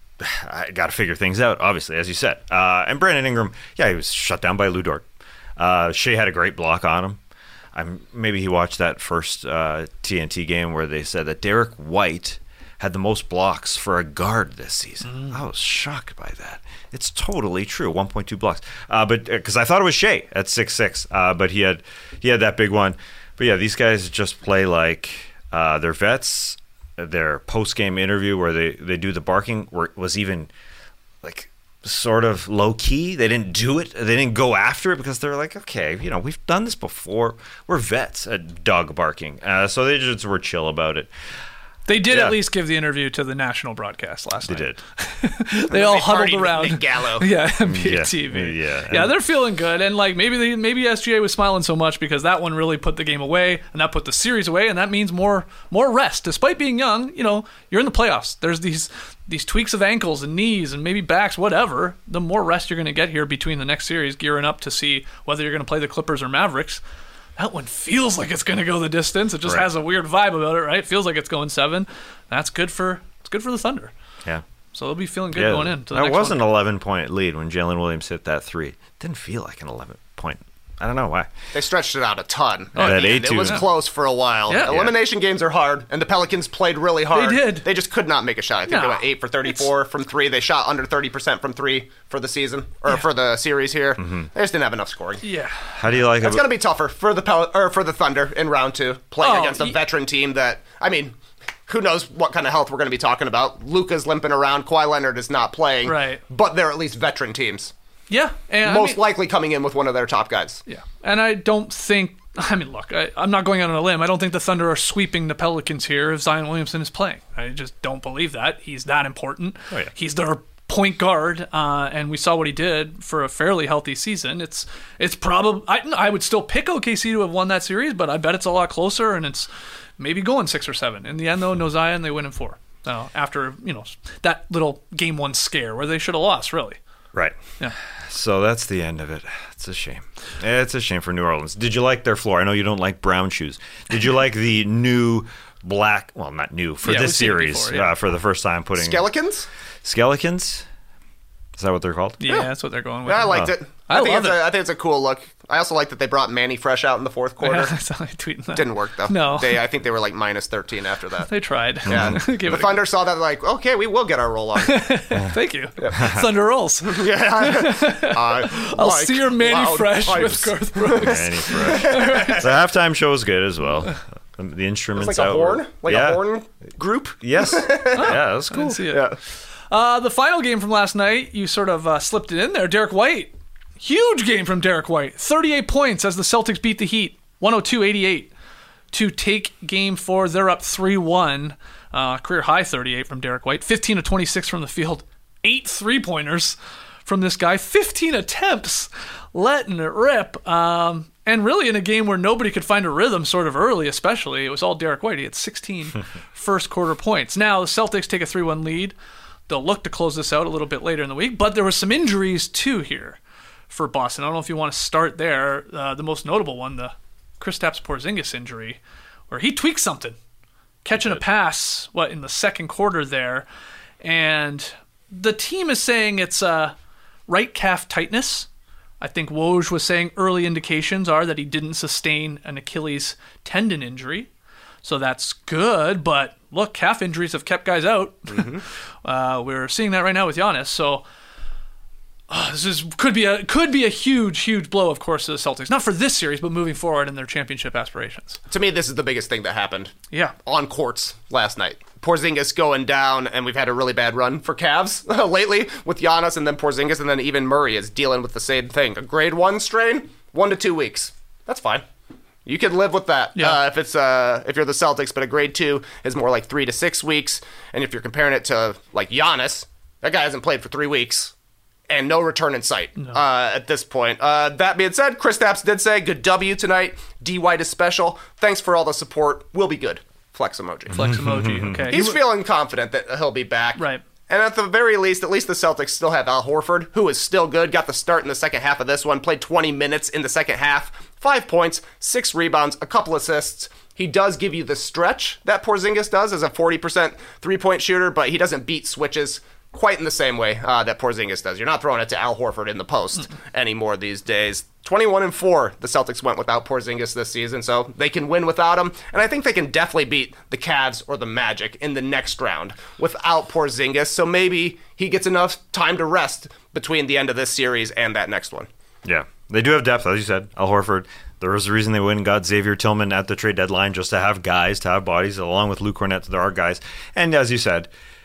I got to figure things out, obviously, as you said. Uh, and Brandon Ingram, yeah, he was shut down by Lou Dort. Uh, Shai had a great block on him. I'm, maybe he watched that first uh, T N T game where they said that Derek White had the most blocks for a guard this season. I was shocked by that. It's totally true, one point two blocks. Uh, but because I thought it was Shai at six six, uh, but he had he had that big one. But yeah, these guys just play like uh, they're vets. Their post game interview where they, they do the barking were, was even like sort of low key. They didn't do it. They didn't go after it because they're like, okay, you know, we've done this before. We're vets at dog barking, uh, so they just were chill about it. They did Yeah. at least give the interview to the national broadcast last They night. did. They all They huddled partied with around. Nick Gallo. Yeah, N B A Yeah, T V. yeah. yeah, they're feeling good, and like maybe they, maybe S G A was smiling so much because that one really put the game away, and that put the series away, and that means more more rest. Despite being young, you know, you're in the playoffs. There's these these tweaks of ankles and knees and maybe backs, whatever. The more rest you're going to get here between the next series, gearing up to see whether you're going to play the Clippers or Mavericks. That one feels like it's going to go the distance. It just Right. has a weird vibe about it, right? Feels like it's going seven. That's good for it's good for the Thunder. Yeah. So they'll be feeling good Yeah, going into the that next was one. an eleven-point lead when Jalen Williams hit that three. Didn't feel like an eleven-point. I don't know why. They stretched it out a ton. Oh, that And eight it two. was close for a while. Yeah. Elimination games are hard, and the Pelicans played really hard. They did. They just could not make a shot. I think No. they went eight for thirty-four from three. They shot under thirty percent from three for the season, or for the series here. Mm-hmm. They just didn't have enough scoring. Yeah. How do you like It's it? going to be tougher for the Pel- or for the Thunder in round two, playing Oh, against a y- veteran team that, I mean, who knows what kind of health we're going to be talking about. Luka's limping around. Kawhi Leonard is not playing. Right. But they're at least veteran teams. Yeah. And Most I mean, likely coming in with one of their top guys. Yeah. And I don't think, I mean, look, I, I'm not going out on a limb. I don't think the Thunder are sweeping the Pelicans here if Zion Williamson is playing. I just don't believe that. He's that important. Oh, yeah. He's their point guard, uh, and we saw what he did for a fairly healthy season. It's it's probably, I, I would still pick O K C to have won that series, but I bet it's a lot closer, and it's maybe going six or seven. In the end, though, no Zion, they win in four. Uh, after, you know, that little game one scare where they should have lost, really. Right. Yeah. So that's the end of it. It's a shame. It's a shame for New Orleans. Did you like their floor? I know you don't like brown shoes. Did you like the new black, well, not new, for Yeah, this we've seen it series, before, yeah. uh, for the first time putting... Skeletons? Skeletons? Is that what they're called? Yeah, that's what they're going with. Yeah, I liked Oh. it. I I, think love it's it. A, I think it's a cool look. I also like that they brought Manny Fresh out in the fourth quarter. Yeah, I saw you tweeting that. Didn't work though. No. they I think they were like minus thirteen after that. They tried. Yeah, Give the it a- Thunder saw that like, okay, we will get our roll on. Thank you. Thunder rolls. yeah, I I'll like see your Manny loud Fresh pipes. with Garth Brooks. Manny Fresh. The halftime show was good as well. The instruments It's like a out horn, were- like yeah. a horn group. Yes. Yeah, that was I cool. didn't see it. Yeah. Uh, the final game from last night, you sort of uh, slipped it in there. Derek White. Huge game from Derek White. thirty-eight points as the Celtics beat the Heat. one oh two eighty-eight to take game four. They're up three one. Uh, career high thirty-eight from Derek White. fifteen of twenty-six from the field. Eight three-pointers from this guy. fifteen attempts. Letting it rip. Um, and really in a game where nobody could find a rhythm sort of early, especially, it was all Derek White. He had sixteen first quarter points. Now the Celtics take a three one lead. They'll look to close this out a little bit later in the week. But there were some injuries too here for Boston. I don't know if you want to start there. Uh, the most notable one, the Kristaps Porzingis injury, where he tweaked something, catching a pass, what, in the second quarter there. And the team is saying it's uh, right calf tightness. I think Woj was saying early indications are that he didn't sustain an Achilles tendon injury. So that's good, but look, calf injuries have kept guys out. Mm-hmm. uh, we're seeing that right now with Giannis. So uh, this is could be a could be a huge, huge blow, of course, to the Celtics. Not for this series, but moving forward in their championship aspirations. To me, this is the biggest thing that happened. Yeah. On courts last night. Porzingis going down, and we've had a really bad run for Cavs lately with Giannis and then Porzingis, and then even Murray is dealing with the same thing. A grade one strain, one to two weeks. That's fine. You can live with that Yeah. uh, if it's uh, if you're the Celtics, but a grade two is more like three to six weeks. And if you're comparing it to like Giannis, that guy hasn't played for three weeks. And no return in sight no. uh, at this point. Uh, that being said, Kristaps did say, good W tonight. D. White is special. Thanks for all the support. We'll be good. Flex emoji. Flex emoji, okay. He's He- feeling confident that he'll be back. Right. And at the very least, at least the Celtics still have Al Horford, who is still good. Got the start in the second half of this one. Played twenty minutes in the second half. Five points, six rebounds, a couple assists. He does give you the stretch that Porzingis does as a forty percent three-point shooter, but he doesn't beat switches quite in the same way uh, that Porzingis does. You're not throwing it to Al Horford in the post mm-hmm. anymore these days. twenty-one and four, the Celtics went without Porzingis this season, so they can win without him. And I think they can definitely beat the Cavs or the Magic in the next round without Porzingis. So maybe he gets enough time to rest between the end of this series and that next one. Yeah, they do have depth, as you said. Al Horford. There was a reason they went and got Xavier Tillman at the trade deadline, just to have guys, to have bodies, along with Luke Cornett. There are guys. And as you said,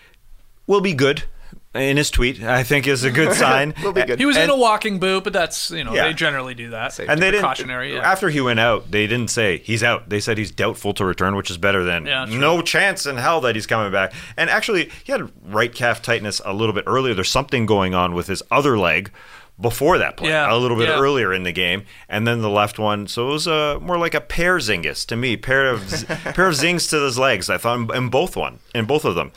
will be good. In his tweet, I think is a good sign. Will be good. He was and, in a walking boot, but that's, you know, yeah. they generally do that. Safety and they precautionary. didn't, yeah. after he went out, they didn't say he's out. They said he's doubtful to return, which is better than Yeah, true. no chance in hell that he's coming back. And actually, he had right calf tightness a little bit earlier. There's something going on with his other leg before that play, Yeah, a little bit yeah. earlier in the game, and then the left one. So it was uh, more like a pair zingus to me, pair of pair of zings to his legs. I thought in both one, in both of them.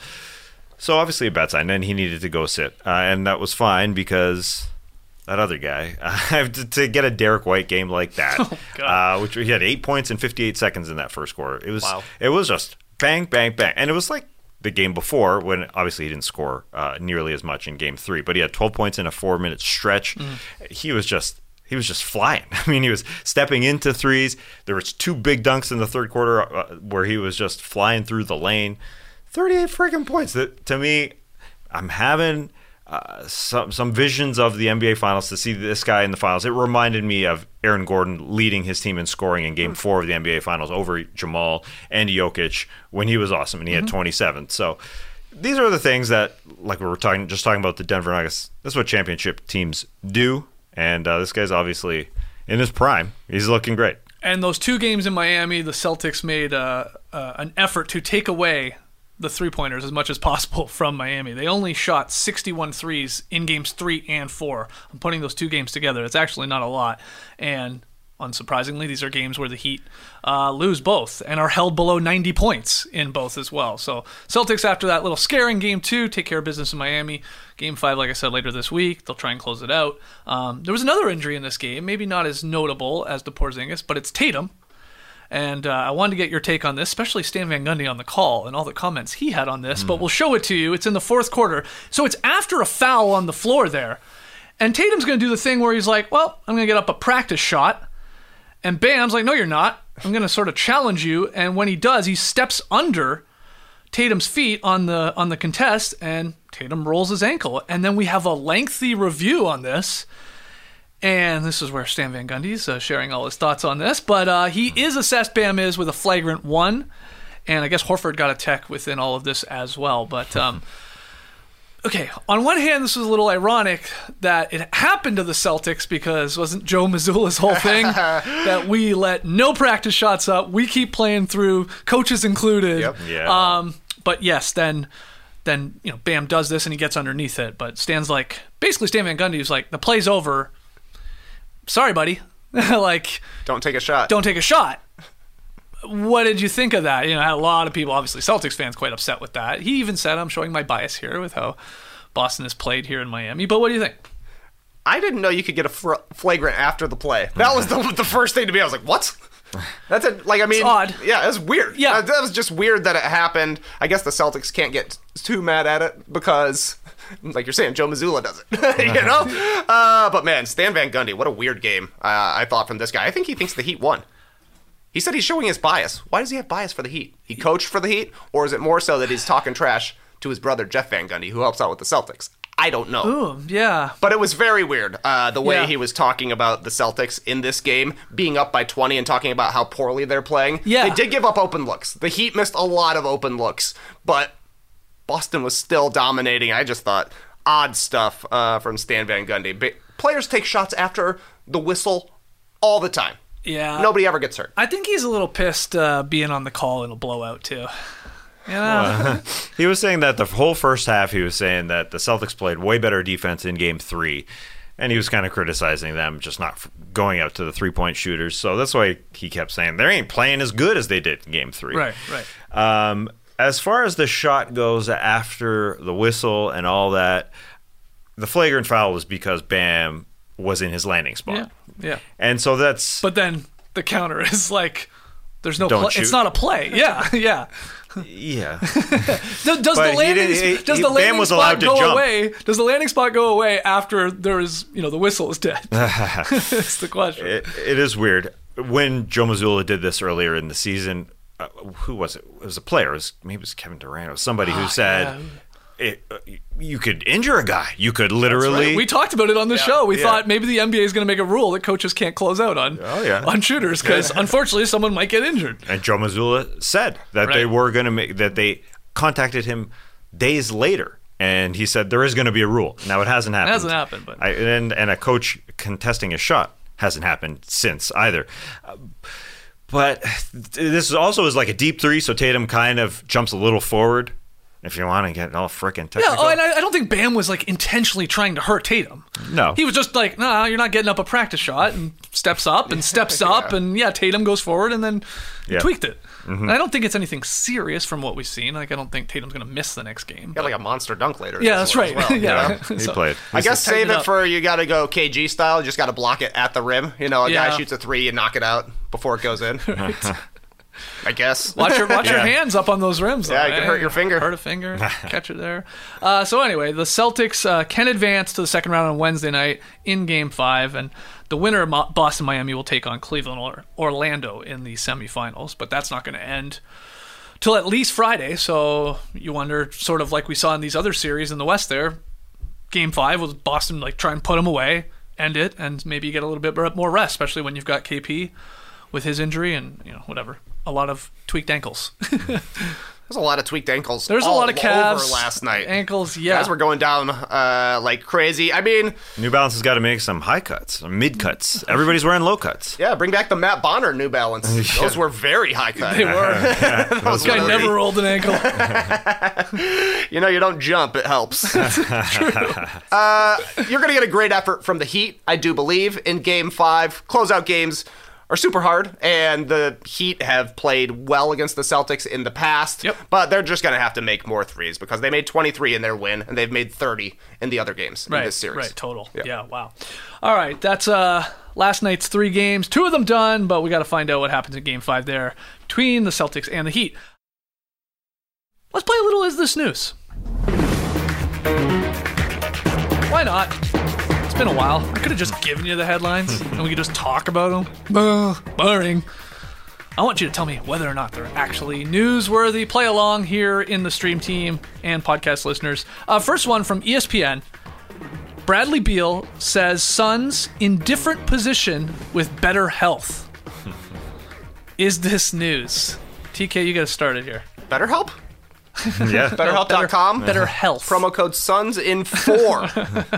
So obviously a bad sign. And he needed to go sit, uh, and that was fine because that other guy uh, to, to get a Derek White game like that, Oh, uh, which he had eight points in fifty-eight seconds in that first quarter. It was Wow. it was just bang, bang, bang, and it was like the game before, when obviously he didn't score uh, nearly as much in game three, but he had twelve points in a four-minute stretch. Mm. He was just he was just flying. I mean, he was stepping into threes. There was two big dunks in the third quarter uh, where he was just flying through the lane. thirty-eight freaking points. That, to me, I'm having uh, some some visions of the N B A Finals to see this guy in the finals. It reminded me of Aaron Gordon leading his team in scoring in Game Four of the N B A Finals over Jamal and Jokic when he was awesome and he mm-hmm. had twenty-seven. So these are the things that, like we were talking, just talking about the Denver Nuggets. This is what championship teams do, and uh, this guy's obviously in his prime. He's looking great. And those two games in Miami, the Celtics made uh, uh, an effort to take away the three-pointers as much as possible from Miami. They only shot sixty-one threes in games three and four. I'm putting those two games together. It's actually not a lot. And unsurprisingly, these are games where the Heat uh, lose both and are held below ninety points in both as well. So Celtics, after that little scare in game two, take care of business in Miami. Game five, like I said, later this week. They'll try and close it out. Um, there was another injury in this game, maybe not as notable as the Porzingis, but it's Tatum. And uh, I wanted to get your take on this, especially Stan Van Gundy on the call and all the comments he had on this, mm. but we'll show it to you. It's in the fourth quarter. So it's after a foul on the floor there. And Tatum's going to do the thing where he's like, well, I'm going to get up a practice shot. And Bam's like, no, you're not. I'm going to sort of challenge you. And when he does, he steps under Tatum's feet on the on the contest, and Tatum rolls his ankle. And then we have a lengthy review on this. And this is where Stan Van Gundy's uh, sharing all his thoughts on this. But uh, he is assessed, Bam is, with a flagrant one. And I guess Horford got a tech within all of this as well. But, um, okay, on one hand, this was a little ironic that it happened to the Celtics because wasn't Joe Mazzulla's whole thing that we let no practice shots up. We keep playing through, coaches included. Yep. Yeah. Um, but yes, then... then, you know, Bam does this and he gets underneath it. But Stan's like, basically Stan Van Gundy is like, the play's over. Sorry, buddy. Like, don't take a shot. Don't take a shot. What did you think of that? You know, a lot of people, obviously Celtics fans, quite upset with that. He even said, I'm showing my bias here with how Boston has played here in Miami. But what do you think? I didn't know you could get a fr- flagrant after the play. That was the, the first thing to me. I was like, what? That's a, like, I mean, it's odd. Yeah, it was weird. Yeah. That, that was just weird that it happened. I guess the Celtics can't get too mad at it because, like you're saying, Joe Mazzulla does it. You know? Uh, but man, Stan Van Gundy, what a weird game uh, I thought from this guy. I think he thinks the Heat won. He said he's showing his bias. Why does he have bias for the Heat? He coached for the Heat? Or is it more so that he's talking trash to his brother, Jeff Van Gundy, who helps out with the Celtics? I don't know. Ooh, yeah. But it was very weird, uh, the way Yeah. he was talking about the Celtics in this game, being up by twenty and talking about how poorly they're playing. Yeah. They did give up open looks. The Heat missed a lot of open looks, but Boston was still dominating. I just thought odd stuff uh, from Stan Van Gundy. Ba- players take shots after the whistle all the time. Yeah. Nobody ever gets hurt. I think he's a little pissed uh, being on the call in a blowout, too. You know? Well, he was saying that the whole first half, he was saying that the Celtics played way better defense in game three. And he was kind of criticizing them just not going out to the three-point shooters. So that's why he kept saying they ain't playing as good as they did in game three. Right, right. Um, as far as the shot goes after the whistle and all that, the flagrant foul was because Bam was in his landing spot. Yeah, yeah. And so that's... But then the counter is like, there's no Don't play. shoot. It's not a play. Yeah, yeah. Yeah. does does the But he landing, didn't- he- does he- the Bam landing was spot allowed to go jump. away? Does the landing spot go away after there is, you know, the whistle is dead? That's the question. It, it is weird. When Joe Mazzulla did this earlier in the season, uh, who was it? It was a player. It was, maybe it was Kevin Durant. It was somebody who Oh, said... yeah. It, uh, you could injure a guy. You could literally. Right. We talked about it on the show. We yeah. thought maybe the N B A is going to make a rule that coaches can't close out on Oh, yeah. on shooters because unfortunately someone might get injured. And Joe Mazzulla said that Right. they were going to make that they contacted him days later, and he said there is going to be a rule. Now it hasn't happened. It hasn't happened, but I, and and a coach contesting a shot hasn't happened since either. Uh, but this is also is like a deep three, so Tatum kind of jumps a little forward. If you want to get all frickin' technical. yeah. Oh, and I, I don't think Bam was like intentionally trying to hurt Tatum. No. He was just like, no, nah, you're not getting up a practice shot, and steps up and steps up, and yeah, Tatum goes forward, and then he Yeah. tweaked it. Mhm. And I don't think it's anything serious from what we've seen. Like, I don't think Tatum's going to miss the next game. Got like a monster dunk later. Yeah, as that's well- right. as well. Yeah. he So- played. I guess tighten save it it up. for you got to go K G style. You just got to block it at the rim. You know, a Yeah. guy shoots a three and knock it out before it goes in. I guess. Watch your watch Yeah. your hands up on those rims. Yeah, though, you can eh? hurt your finger. Hurt a finger. Catch it there. Uh, so anyway, the Celtics uh, can advance to the second round on Wednesday night in Game Five, and the winner of Mo- Boston Miami will take on Cleveland or Orlando in the semifinals. But that's not going to end till at least Friday. So you wonder, sort of like we saw in these other series in the West, there, Game Five was Boston like try and put them away, end it, and maybe you get a little bit more rest, especially when you've got K P with his injury and you know whatever, a lot of tweaked ankles. There's a lot of tweaked ankles. There's a all lot of calves over last night. Ankles, yeah. Guys were going down uh, like crazy. I mean, New Balance has got to make some high cuts, some mid cuts. Everybody's wearing low cuts. yeah, bring back the Matt Bonner New Balance. Those were very high cut. They were. Those This guy were- never rolled an ankle. You know, you don't jump, it helps. uh, you're going to get a great effort from the Heat, I do believe, in Game five. Closeout games are super hard, and the Heat have played well against the Celtics in the past. Yep. But they're just going to have to make more threes because they made twenty-three in their win, and they've made thirty in the other games Right, in this series. right, total. Yeah. Yeah. Wow. All right, that's uh last night's three games. Two of them done, but we got to find out what happens in Game Five there between the Celtics and the Heat. Let's play a little Is This News? Why not? It's been a while. I could have just given you the headlines and we could just talk about them. Ugh, boring. I want you to tell me whether or not they're actually newsworthy. Play along here in the stream team and podcast listeners. Uh, first one from E S P N. Bradley Beal says Suns in different position with better health. Is this news? T K, you got to start it here. BetterHelp? Yeah. BetterHelp dot com? Better health. Promo code SUNS in four.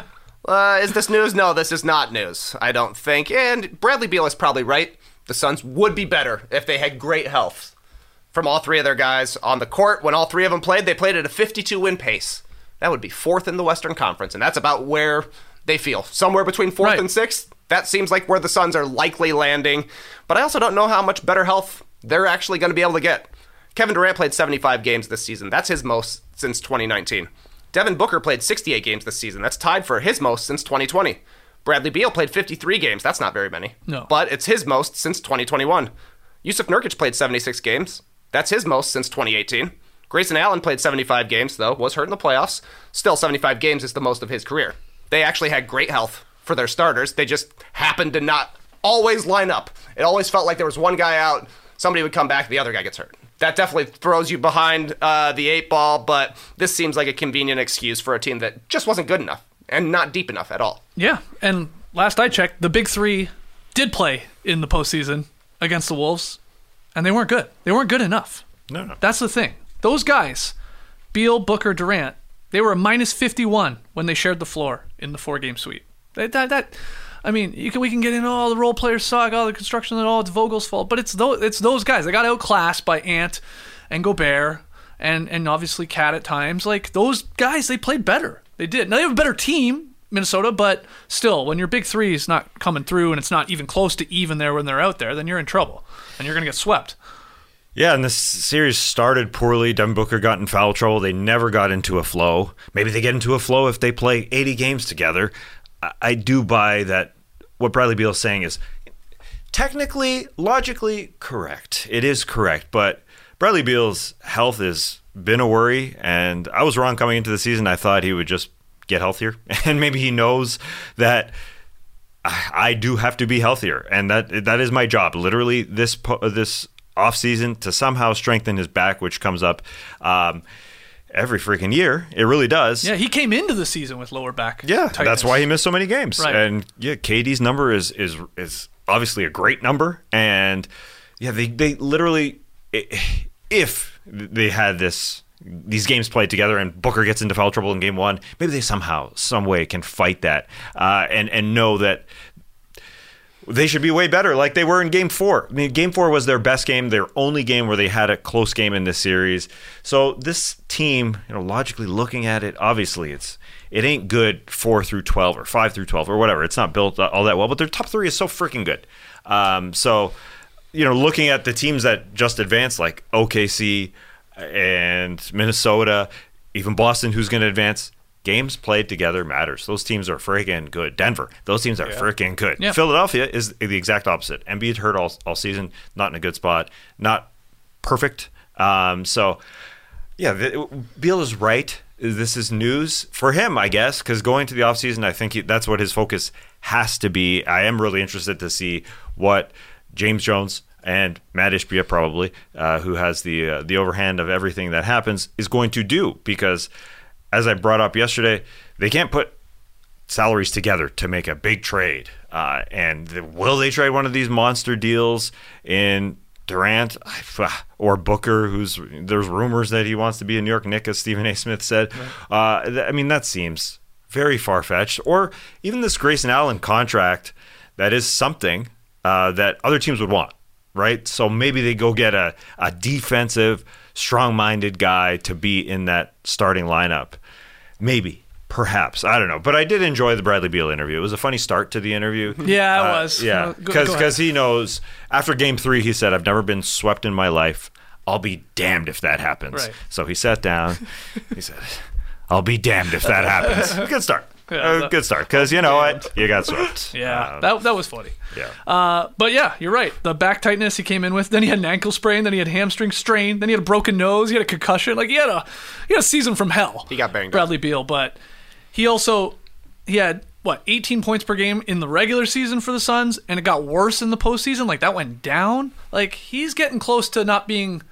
uh, is this news? No, this is not news, I don't think. And Bradley Beal is probably right. The Suns would be better if they had great health from all three of their guys on the court. When all three of them played, they played at a fifty-two win pace. That would be fourth in the Western Conference, and that's about where they feel. Somewhere between fourth Right. and sixth. That seems like where the Suns are likely landing. But I also don't know how much better health they're actually going to be able to get. Kevin Durant played seventy-five games this season. That's his most since twenty nineteen. Devin Booker played sixty-eight games this season. That's tied for his most since twenty twenty. Bradley Beal played fifty-three games. That's not very many. No. But it's his most since twenty twenty-one. Yusuf Nurkic played seventy-six games. That's his most since twenty eighteen. Grayson Allen played seventy-five games, though, was hurt in the playoffs. Still, seventy-five games is the most of his career. They actually had great health for their starters. They just happened to not always line up. It always felt like there was one guy out, somebody would come back, the other guy gets hurt. That definitely throws you behind uh, the eight ball, but this seems like a convenient excuse for a team that just wasn't good enough and not deep enough at all. Yeah, and last I checked, the big three did play in the postseason against the Wolves, and they weren't good. They weren't good enough. No, no. That's the thing. Those guys, Beal, Booker, Durant, they were a minus fifty-one when they shared the floor in the four-game sweep. That, that, that I mean, you can we can get into all the role players suck, all the construction and all it's Vogel's fault, but it's those it's those guys. They got outclassed by Ant and Gobert and and obviously Cat at times. Like those guys, they played better. They did. Now they have a better team, Minnesota, but still, when your big three is not coming through and it's not even close to even there when they're out there, then you're in trouble and you're gonna get swept. Yeah, and this series started poorly. Devin Booker got in foul trouble. They never got into a flow. Maybe they get into a flow if they play eighty games together. I, I do buy that what Bradley Beal is saying is technically, logically correct. It is correct, but Bradley Beal's health has been a worry, and I was wrong coming into the season. I thought he would just get healthier, and maybe he knows that I, I do have to be healthier, and that that is my job. Literally, this po- this offseason to somehow strengthen his back, which comes up um, every freaking year. It really does. Yeah, he came into the season with lower back. Yeah, tightness. that's why he missed so many games. Right. And yeah, K D's number is is is obviously a great number. And yeah, they they literally, if they had this these games played together and Booker gets into foul trouble in game one, maybe they somehow, some way can fight that uh, and and know that they should be way better like they were in game four. I mean, game four was their best game, their only game where they had a close game in this series. So this team, you know, logically looking at it, obviously it's it ain't good four through twelve or five through twelve or whatever. It's not built all that well, but their top three is so freaking good. Um, so, you know, looking at the teams that just advanced, like O K C and Minnesota, even Boston, who's going to advance, games played together matters. Those teams are freaking good. Denver, those teams are yeah. freaking good. Yeah. Philadelphia is the exact opposite. Embiid hurt all, all season, not in a good spot, not perfect. Um, so, yeah, the, Beal is right. This is news for him, I guess, because going to the offseason, I think he, that's what his focus has to be. I am really interested to see what James Jones and Matt Ishbia, probably, uh, who has the uh, the overhand of everything that happens, is going to do. Because, as I brought up yesterday, they can't put salaries together to make a big trade. Uh, and the, will they trade one of these monster deals in Durant or Booker, who's there's rumors that he wants to be a New York Knick, as Stephen A. Smith said. Right. Uh, th- I mean, that seems very far-fetched. Or even this Grayson Allen contract, that is something uh, that other teams would want, right? So maybe they go get a, a defensive, strong-minded guy to be in that starting lineup. Maybe. Perhaps. I don't know. But I did enjoy the Bradley Beal interview. It was a funny start to the interview. Yeah, it uh, was. Yeah, because he knows, after game three, he said, I've never been swept in my life. I'll be damned if that happens. Right. So he sat down. He said, I'll be damned if that happens. Good start. Yeah, uh, that, good start. Because you know what? You got swept. Yeah, um, that, that was funny. Yeah. Uh, but yeah, you're right. The back tightness he came in with. Then he had an ankle sprain. Then he had hamstring strain. Then he had a broken nose. He had a concussion. Like he had a, he had a season from hell. He got banged Bradley up. Beal. But he also, he had, what, eighteen points per game in the regular season for the Suns, and it got worse in the postseason. Like, that went down. Like, he's getting close to not being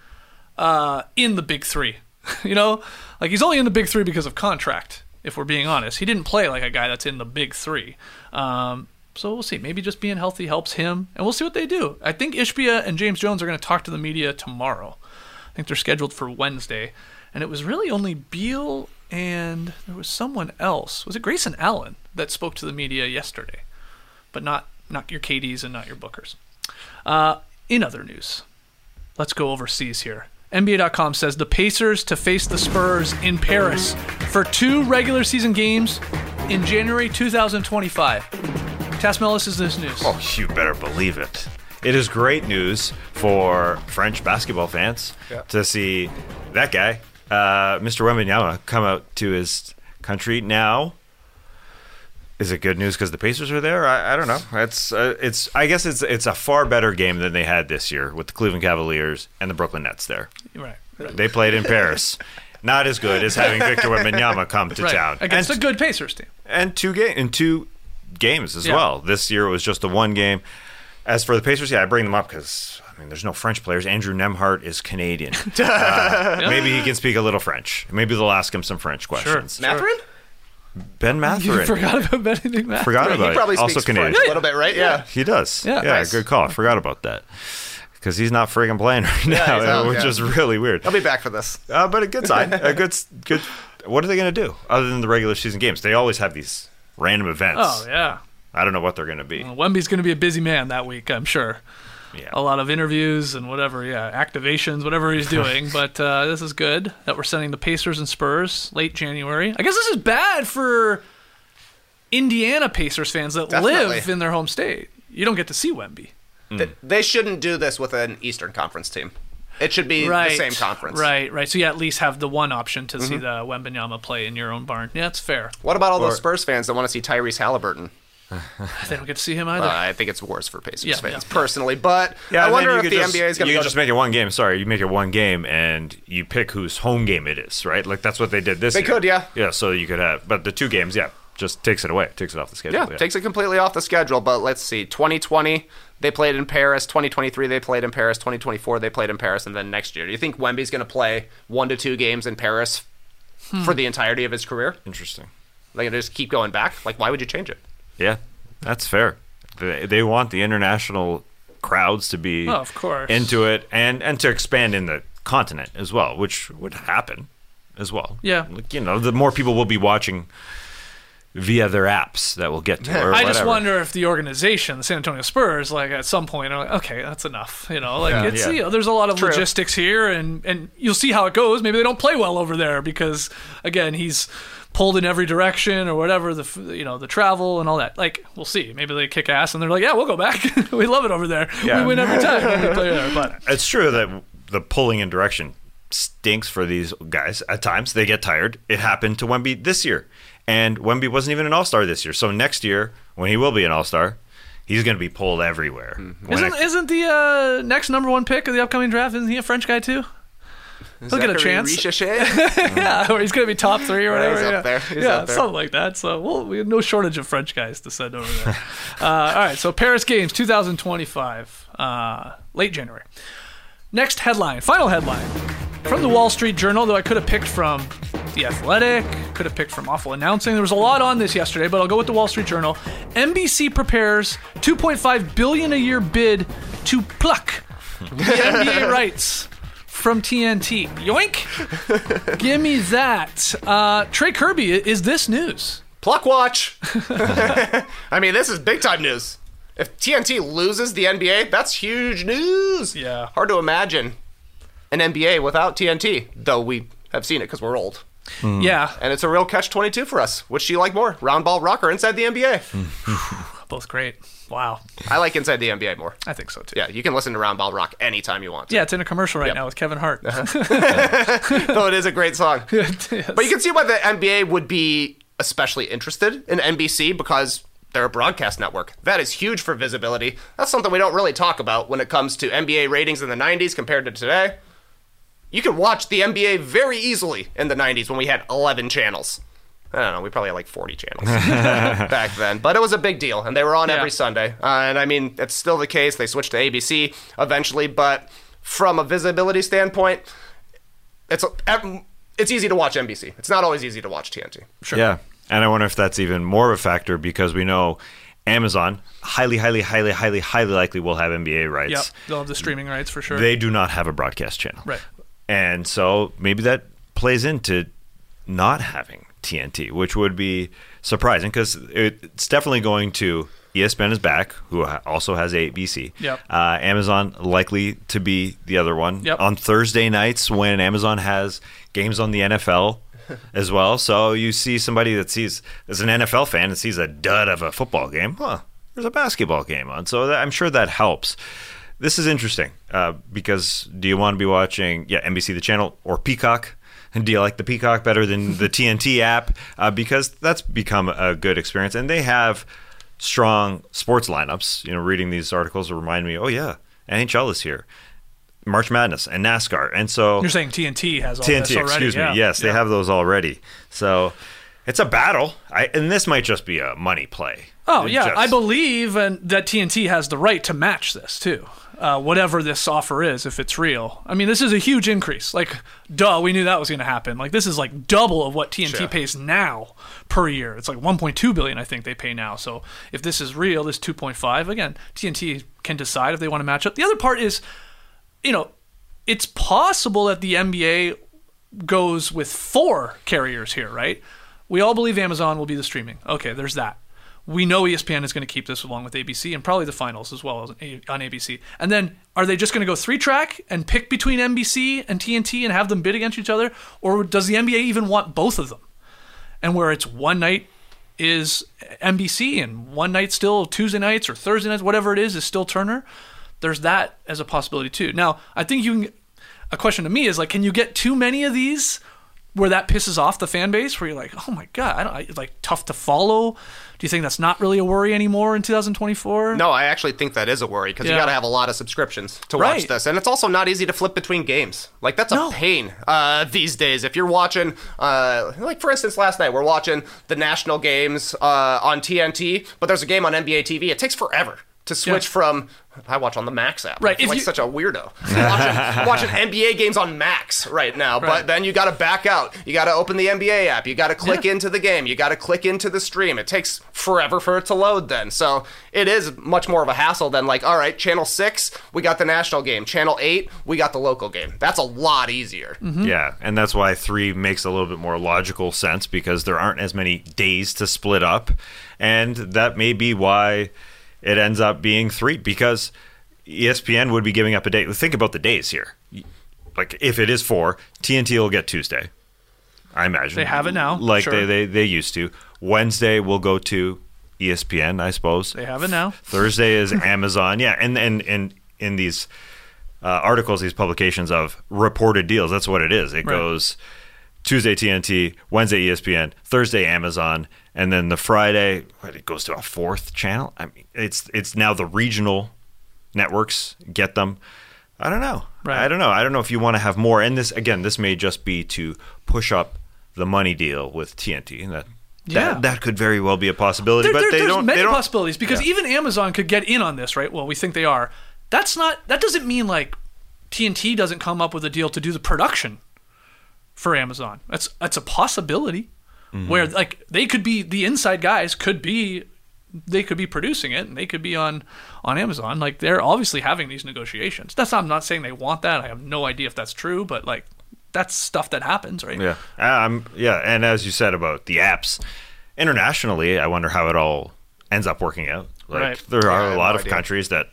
uh, in the big three. You know? Like, he's only in the big three because of contract, if we're being honest. He didn't play like a guy that's in the big three. Um, so we'll see. Maybe just being healthy helps him, and we'll see what they do. I think Ishbia and James Jones are going to talk to the media tomorrow. I think they're scheduled for Wednesday. And it was really only Beal and there was someone else. Was it Grayson Allen that spoke to the media yesterday? But not not your K Ds and not your Bookers. Uh, in other news, let's go overseas here. N B A dot com says the Pacers to face the Spurs in Paris for two regular season games in January twenty twenty-five. Tasmelis, is this news? Oh, you better believe it. It is great news for French basketball fans yeah. to see that guy, uh, Mister Wembanyama, come out to his country now. Is it good news because the Pacers are there? I, I don't know. It's uh, it's. I guess it's it's a far better game than they had this year with the Cleveland Cavaliers and the Brooklyn Nets there. Right. They played in Paris. Not as good as having Victor Wembanyama come to right. town against and, a good Pacers team and two game in two games as yeah. well. This year it was just the one game. As for the Pacers, yeah, I bring them up because, I mean, there's no French players. Andrew Nembhard is Canadian. Uh, yeah. Maybe he can speak a little French. Maybe they'll ask him some French questions. Sure. Mathurin? Ben Mathurin. You forgot about Benedict Mathurin. Forgot about he probably it. Also speaks Canadian. French a little bit, right? Yeah. yeah. He does. Yeah, yeah nice. Good call. I forgot about that. Because he's not friggin' playing right yeah, now, out, which yeah. is really weird. I'll be back for this. Uh, but a good sign. a good, good. What are they going to do other than the regular season games? They always have these random events. Oh, yeah. I don't know what they're going to be. Well, Wemby's going to be a busy man that week, I'm sure. Yeah. A lot of interviews and whatever, yeah, activations, whatever he's doing. But uh, this is good that we're sending the Pacers and Spurs late January. I guess this is bad for Indiana Pacers fans that Definitely. live in their home state. You don't get to see Wemby. Mm. They shouldn't do this with an Eastern Conference team. It should be right, the same conference. Right, right. So you at least have the one option to mm-hmm. see the Wembanyama play in your own barn. Yeah, that's fair. What about all or, those Spurs fans that want to see Tyrese Halliburton? They don't get to see him either. Uh, I think it's worse for Pacers yeah, fans, yeah. personally. But yeah, I wonder you if could the just, N B A is going to You go could just make it one game. Sorry, you make it one game, and you pick whose home game it is, right? Like, that's what they did this They year. could, yeah. Yeah, so you could have. But the two games, yeah, just takes it away. Takes it off the schedule. Yeah, yeah. takes it completely off the schedule. But let's see. twenty twenty, they played in Paris. twenty twenty-three, they played in Paris. twenty twenty-four, they played in Paris. And then next year, do you think Wemby's going to play one to two games in Paris hmm. for the entirety of his career? Interesting. They're going to just keep going back? Like, why would you change it? Yeah, that's fair. They, they want the international crowds to be oh, of course. into it and, and to expand in the continent as well, which would happen as well. Yeah. Like, you know, the more people will be watching via their apps that we'll get to. Or I whatever. just wonder if the organization, the San Antonio Spurs, like at some point are like, okay, that's enough. You know, like Yeah, it's yeah. you know, there's a lot of True. logistics here, and and you'll see how it goes. Maybe they don't play well over there because again, he's pulled in every direction or whatever, the you know the travel and all that. Like, we'll see. Maybe they kick ass and they're like, yeah, we'll go back. We love it over there. Yeah. We win every time when we play there. But it's true that the pulling in direction stinks for these guys at times. They get tired. It happened to Wemby this year, and Wemby wasn't even an all-star this year. So next year, when he will be an all-star, he's going to be pulled everywhere. Mm-hmm. Isn't, it, isn't the uh, next number one pick of the upcoming draft, isn't he a French guy too? He'll get a chance. Yeah, or he's going to be top three or whatever. He's up yeah, there. He's yeah up there. something like that. So well, we have no shortage of French guys to send over there. uh, all right, so Paris Games twenty twenty-five, uh, late January. Next headline, final headline from the Wall Street Journal, though I could have picked from The Athletic, could have picked from Awful Announcing. There was a lot on this yesterday, but I'll go with the Wall Street Journal. N B C prepares two point five billion dollars a year bid to pluck the N B A rights from T N T. Yoink! Give me that. Uh, Trey Kirby, is this news? Pluck watch. I mean, this is big time news. If T N T loses the N B A, that's huge news. Yeah. Hard to imagine an N B A without T N T, though we have seen it because we're old. Mm. Yeah. And it's a real catch twenty-two for us. Which do you like more, round ball rock or inside the N B A? Both great. Wow. I like inside the N B A more. I think so too. Yeah, you can listen to round ball rock anytime you want to. Yeah, it's in a commercial right Yep. now with Kevin Hart. Though it is a great song. It is. But you can see why the N B A would be especially interested in N B C because they're a broadcast network. That is huge for visibility. That's something we don't really talk about when it comes to N B A ratings in the nineties compared to today. You could watch the N B A very easily in the nineties when we had eleven channels. I don't know, we probably had like forty channels back then. But it was a big deal, and they were on Yeah. every Sunday. Uh, and I mean, it's still the case. They switched to A B C eventually, but from a visibility standpoint, it's it's easy to watch N B C. It's not always easy to watch T N T. Sure. Yeah. And I wonder if that's even more of a factor because we know Amazon highly, highly, highly, highly, highly likely will have N B A rights. Yep, they'll have the streaming rights for sure. They do not have a broadcast channel. Right. And so maybe that plays into not having T N T, which would be surprising because it's definitely going to E S P N is back, who also has A B C. Yep. Uh, Amazon likely to be the other one. Yep. On Thursday nights when Amazon has games on the N F L as well. So you see somebody that sees, as an N F L fan, and sees a dud of a football game. Huh, there's a basketball game on. So that, I'm sure that helps. This is interesting uh, because do you want to be watching, yeah, N B C, the channel, or Peacock? And do you like the Peacock better than the T N T app? Uh, because that's become a good experience. And they have strong sports lineups. You know, reading these articles will remind me, oh, yeah, N H L is here. March Madness and NASCAR. And so You're saying T N T has all T N T, this already. excuse yeah. me. Yes, they Yeah. have those already. So it's a battle. I, and this might just be a money play. Oh, It yeah. just- I believe and that T N T has the right to match this, too. Uh, whatever this offer is, if it's real. I mean, this is a huge increase. Like, duh, we knew that was going to happen. Like, this is like double of what T N T Sure. pays now per year. It's like one point two billion dollars, I think they pay now. So if this is real, this two point five, again, T N T can decide if they want to match up. The other part is, you know, it's possible that the N B A goes with four carriers here, right? We all believe Amazon will be the streaming. Okay, there's that. We know E S P N is going to keep this along with A B C and probably the finals as well as on A B C. And then are they just going to go three track and pick between N B C and T N T and have them bid against each other? Or does the N B A even want both of them? And where it's one night is N B C and one night still Tuesday nights or Thursday nights, whatever it is, is still Turner. There's that as a possibility too. Now, I think you can, a question to me is like, can you get too many of these where that pisses off the fan base, where you're like, oh my God, I don't, it's like tough to follow? Do you think that's not really a worry anymore in two thousand twenty-four? No, I actually think that is a worry because Yeah. you got to have a lot of subscriptions to Right. watch this. And it's also not easy to flip between games. Like, that's a No. pain uh, these days. If you're watching, uh, like, for instance, last night, we're watching the national games uh, on T N T, but there's a game on N B A T V. It takes forever to switch Yeah. from, I watch on the Max app. Right, I feel if like you- such a weirdo. watching, watching N B A games on Max right now. Right. But then you got to back out. You got to open the N B A app. You got to click Yeah. into the game. You got to click into the stream. It takes forever for it to load then. So it is much more of a hassle than like, all right, channel six, we got the national game. Channel eight, we got the local game. That's a lot easier. Mm-hmm. Yeah, and that's why three makes a little bit more logical sense because there aren't as many days to split up. And that may be why it ends up being three because E S P N would be giving up a day. Think about the days here. Like, if it is four, T N T will get Tuesday, I imagine. They have it now, Like sure. they, they, they used to. Wednesday will go to E S P N, I suppose. They have it now. Thursday is Amazon. Yeah, and and, and in these uh, articles, these publications of reported deals, that's what it is. It Right. goes Tuesday T N T, Wednesday E S P N, Thursday Amazon, and then the Friday what, it goes to a fourth channel. I mean, it's it's now the regional networks get them. I don't know. Right. I don't know. I don't know if you want to have more. And this again, this may just be to push up the money deal with T N T, and that Yeah. that, that could very well be a possibility. There, but there- they there's don't. many they don't, possibilities because Yeah. even Amazon could get in on this, right? Well, we think they are. That's not. That doesn't mean like T N T doesn't come up with a deal to do the production for Amazon. That's that's a possibility Mm-hmm. where like they could be the inside guys could be they could be producing it and they could be on on Amazon. Like they're obviously having these negotiations. That's not, I'm not saying they want that. I have no idea if that's true, but like that's stuff that happens, right? Yeah. Um, yeah. And as you said about the apps, internationally, I wonder how it all ends up working out. Like Right. there Yeah, I are have a lot no of idea. countries that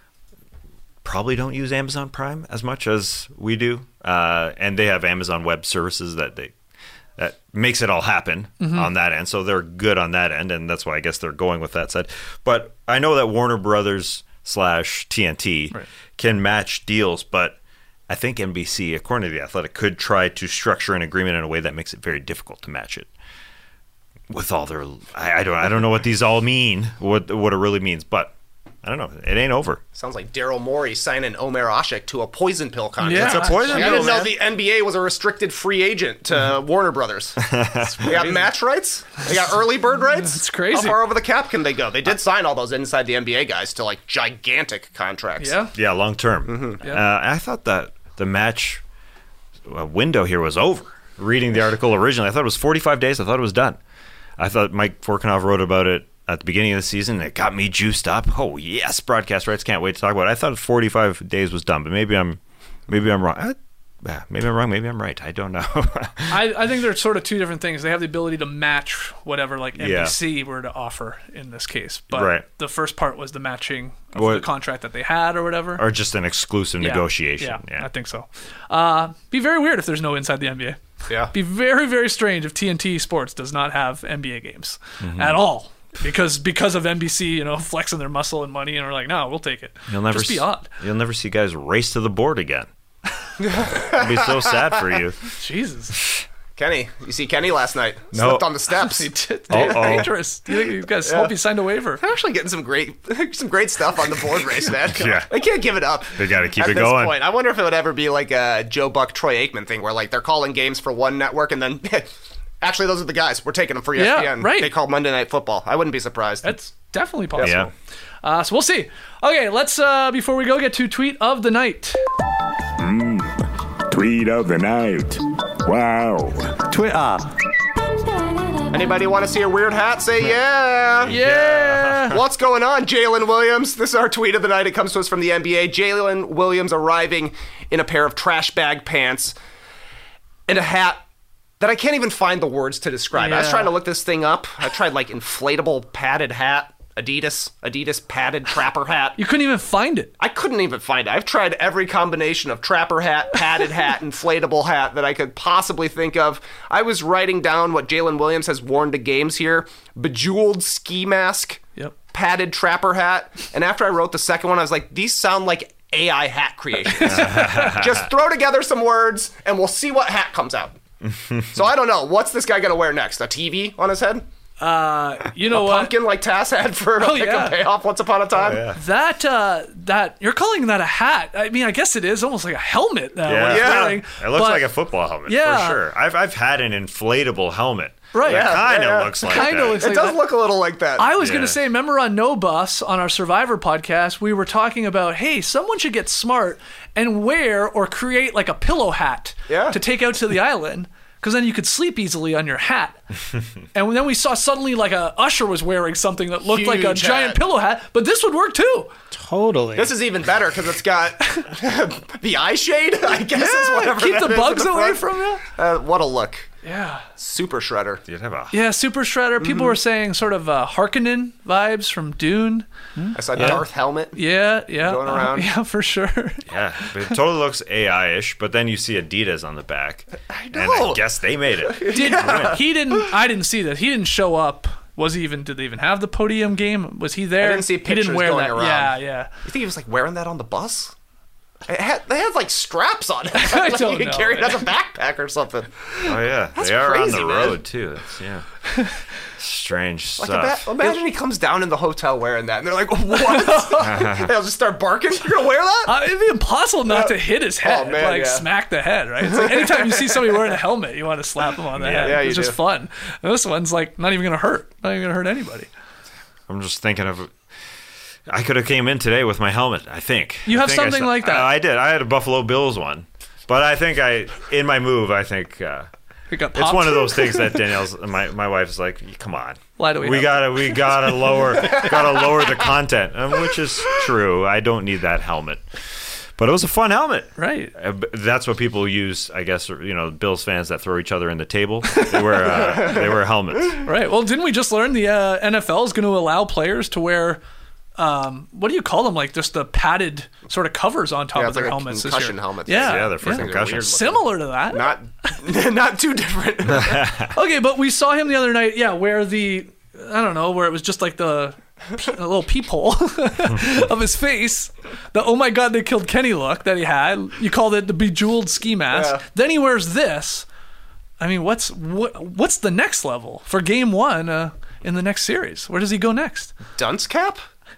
probably don't use Amazon Prime as much as we do. Uh, and they have Amazon Web Services that they that makes it all happen Mm-hmm. on that end. So they're good on that end, and that's why I guess they're going with that side. But I know that Warner Brothers slash T N T Right. can match deals, but I think N B C, according to The Athletic, could try to structure an agreement in a way that makes it very difficult to match it. With all their, I, I don't, I don't know what these all mean, what what it really means, but I don't know. It ain't over. Sounds like Daryl Morey signing Omer Ashik to a poison pill contract. Yeah. It's a poison Like, I pill, didn't know man. the N B A was a restricted free agent to Warner Brothers. They got match rights. They got early bird rights. It's crazy. How far over the cap can they go? They did sign all those inside the N B A guys to like gigantic contracts. Yeah. Yeah, long term. Mm-hmm. Yeah. Uh, I thought that the match uh, window here was over. Reading the article originally, I thought it was forty-five days. I thought it was done. I thought Mike Forkinoff wrote about it at the beginning of the season. It got me juiced up. Oh yes, broadcast rights. Can't wait to talk about it. I thought forty-five days was done, but maybe I'm, maybe I'm wrong. I, yeah, maybe I'm wrong. Maybe I'm right. I don't know. I, I think they're sort of two different things. They have the ability to match whatever like N B C were to offer in this case. But Right. the first part was the matching of What- the contract that they had or whatever. or just an exclusive Yeah. negotiation. Yeah, Yeah. I think so. Uh, be very weird if there's no inside the N B A. Yeah. Be very, very strange if T N T Sports does not have N B A games Mm-hmm. at all. Because because of N B C, you know, flexing their muscle and money, and we're like, no, we'll take it. You'll never Just be s- odd. You'll never see guys race to the board again. It'd be so sad for you. Jesus. Kenny, you see Kenny last night? No. Slipped on the steps. He did- Uh-oh. dangerous. Do you think you guys hope he signed a waiver? They're actually getting some great, some great stuff on the board race, man. Yeah. They can't give it up. They gotta keep At it this going. Point. I wonder if it would ever be like a Joe Buck, Troy Aikman thing, where like they're calling games for one network and then, actually, those are the guys. We're taking them for E S P N. Yeah, right. They call Monday Night Football. I wouldn't be surprised. That's definitely possible. Yeah. Uh, so we'll see. Okay, let's, uh, before we go, get to tweet of the night. Tweet of the night. Wow. Twitter. Anybody want to see a weird hat? Say yeah. Yeah. What's going on, Jalen Williams? This is our tweet of the night. It comes to us from the N B A. Jalen Williams arriving in a pair of trash bag pants and a hat that I can't even find the words to describe. I was Yeah. trying to look this thing up. I tried like inflatable padded hat, Adidas, Adidas padded trapper hat. You couldn't even find it. I couldn't even find it. I've tried every combination of trapper hat, padded hat, inflatable hat that I could possibly think of. I was writing down what Jalen Williams has worn to games here. Bejeweled ski mask, Yep. padded trapper hat. And after I wrote the second one, I was like, these sound like A I hat creations. Just throw together some words and we'll see what hat comes out. So I don't know. What's this guy going to wear next? A T V on his head? Uh, you know a what? pumpkin like Tass had for a Oh, pick yeah. and payoff once upon a time? yeah. That uh, that you're calling that a hat? I mean, I guess it is almost like a helmet. Uh, Yeah. what he's Yeah. wearing. It looks But like a football helmet Yeah. for sure. I've I've had an inflatable helmet. Right. That Yeah, kind of yeah. looks like Kinda that. looks It like does that. look a little like that. I was Yeah. going to say, remember on No Bus on our Survivor podcast, we were talking about, hey, someone should get smart and wear or create like a pillow hat Yeah. to take out to the island. Because then you could sleep easily on your hat. And then we saw suddenly like a usher was wearing something that looked like a Huge giant hat. pillow hat, but this would work too. Totally. This is even better because it's got the eye shade, I guess is whatever. Keep that the is bugs in the away front. from you. Uh, what a look. Yeah. Super shredder. You'd have a Yeah, Super Shredder. People were saying sort of uh, Harkonnen vibes from Dune. I saw Darth helmet. Yeah, yeah. Going uh, around. yeah, for sure. yeah. But it totally looks A I-ish, but then you see Adidas on the back. I know. And I guess they made it. Did, He didn't, I didn't see that. He didn't show up. Was he even, did they even have the podium game? Was he there? I didn't see He pictures didn't wear going that. around. Yeah, yeah. You think he was like wearing that on the bus? It had, they had like straps on it. I like don't you could know, carry it man. as a backpack or something. Oh yeah, That's they are crazy, on the man. road too. That's, yeah, strange Like stuff. ima- imagine he comes down in the hotel wearing that, and they're like, "What?" They'll just start barking. You're gonna wear that? Uh, it'd be impossible not to hit his head, Oh, man, like yeah. smack the head, right? It's like anytime you see somebody wearing a helmet, you want to slap them on the Yeah, head. yeah, you it's just do. fun. And this one's like not even gonna hurt. Not even gonna hurt anybody. I'm just thinking of. I could have came in today with my helmet. I think You I have think I something saw- like that? I, I did. I had a Buffalo Bills one, but I think I in my move. I think uh, It got it's popped. one of those things that Danielle's my my wife's like, come on. Why do we? We have gotta, we gotta lower, gotta lower the content, um, which is true. I don't need that helmet, but it was a fun helmet. Right. Uh, b- That's what people use, I guess. You know, Bills fans that throw each other in the table. They wear, uh, they wear helmets. Right. Well, didn't we just learn the uh, N F L is going to allow players to wear? Um, what do you call them? Like just the padded sort of covers on top Yeah, of it's their like a helmets. this concussion year. helmets. Yeah, Yeah, they're for Those things are concussion. weird looking. Similar to that. Not, not too different. Okay, but we saw him the other night. Yeah, where the I don't know, where it was just like the a little peephole of his face. The oh my god, they killed Kenny look that he had. You called it the bejeweled ski mask. Yeah. Then he wears this. I mean, what's what, what's the next level for game one uh, in the next series? Where does he go next? Dunce cap?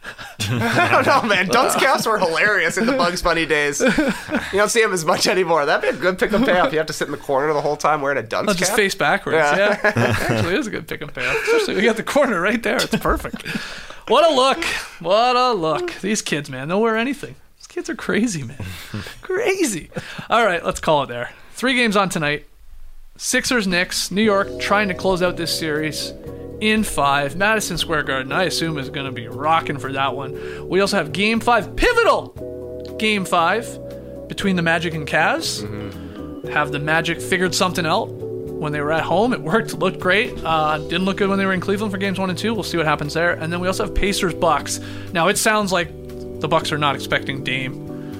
I don't know, man. Dunce caps were hilarious in the Bugs Bunny days. You don't see them as much anymore. That'd be a good pick and pay off. You have to sit in the corner the whole time wearing a dunce Oh, cap. just face backwards. Yeah. Yeah, actually, it is a good pick and pay off. Especially we got the corner right there. It's perfect. What a look! What a look! These kids, man, they'll wear anything. These kids are crazy, man. Crazy. All right, let's call it there. Three games on tonight. Sixers, Knicks, New York trying to close out this series in five. Madison Square Garden, I assume, is going to be rocking for that one. We also have Game Five, pivotal Game Five between the Magic and Cavs. Mm-hmm. Have the Magic figured something out when they were at home? It worked, looked great. Uh, didn't look good when they were in Cleveland for games one and two. We'll see what happens there. And then we also have Pacers Bucks. Now it sounds like the Bucks are not expecting Dame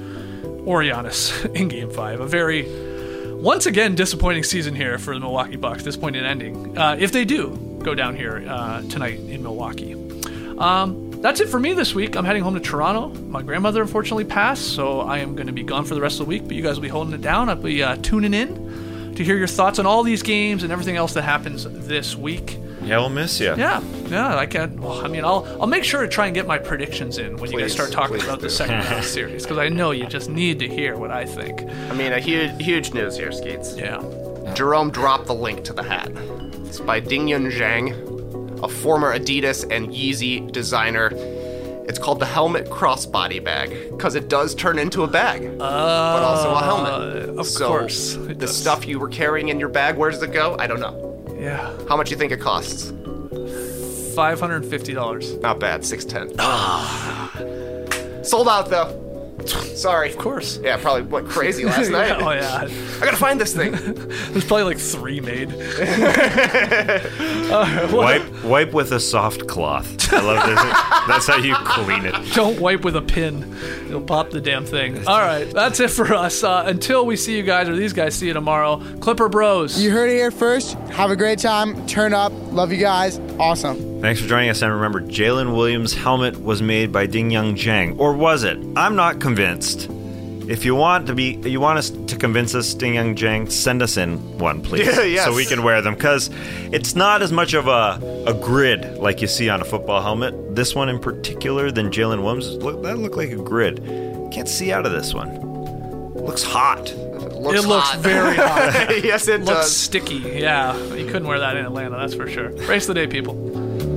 or Giannis in Game Five. A very once again disappointing season here for the Milwaukee Bucks. Disappointing ending. Uh, if they do go down here uh, tonight in Milwaukee. Um, that's it for me this week. I'm heading home to Toronto. My grandmother unfortunately passed, so I am going to be gone for the rest of the week. But you guys will be holding it down. I'll be uh, tuning in to hear your thoughts on all these games and everything else that happens this week. Yeah, we'll miss you. Yeah, yeah. I can. Well, I mean, I'll I'll make sure to try and get my predictions in when you guys Please, start talking please about do. the second round series, because I know you just need to hear what I think. I mean, a huge, huge news here, Skeets. Yeah. Jerome dropped the link to the hat. It's by Dingyun Zhang, a former Adidas and Yeezy designer. It's called the Helmet Crossbody Bag, because it does turn into a bag, Uh, but also a helmet. Of so course. it the does. stuff you were carrying in your bag, where does it go? I don't know. Yeah. How much do you think it costs? five hundred fifty dollars. Not bad, six ten. Sold out, though. Sorry. Of course. Yeah, probably went crazy last night. Oh, yeah. I gotta find this thing. There's probably like three made. Wipe, wipe with a soft cloth. I love this. That's how you clean it. Don't wipe with a pin. It'll pop the damn thing. All right, that's it for us. Uh, until we see you guys, or these guys see you tomorrow, Clipper Bros. You heard it here first. Have a great time. Turn up. Love you guys. Awesome. Thanks for joining us, and remember, Jalen Williams' helmet was made by Dingyun Zhang, or was it? I'm not convinced. If you want to be, you want us to convince us, Dingyun Zhang, send us in one, please, Yeah, yes. so we can wear them. Because it's not as much of a a grid like you see on a football helmet. This one in particular, than Jalen Williams. Look, that looked like a grid. Can't see out of this one. Looks hot. Looks it looks hot. very hot. Yes, it looks does. sticky. Yeah, you couldn't wear that in Atlanta, that's for sure. Race the day, people.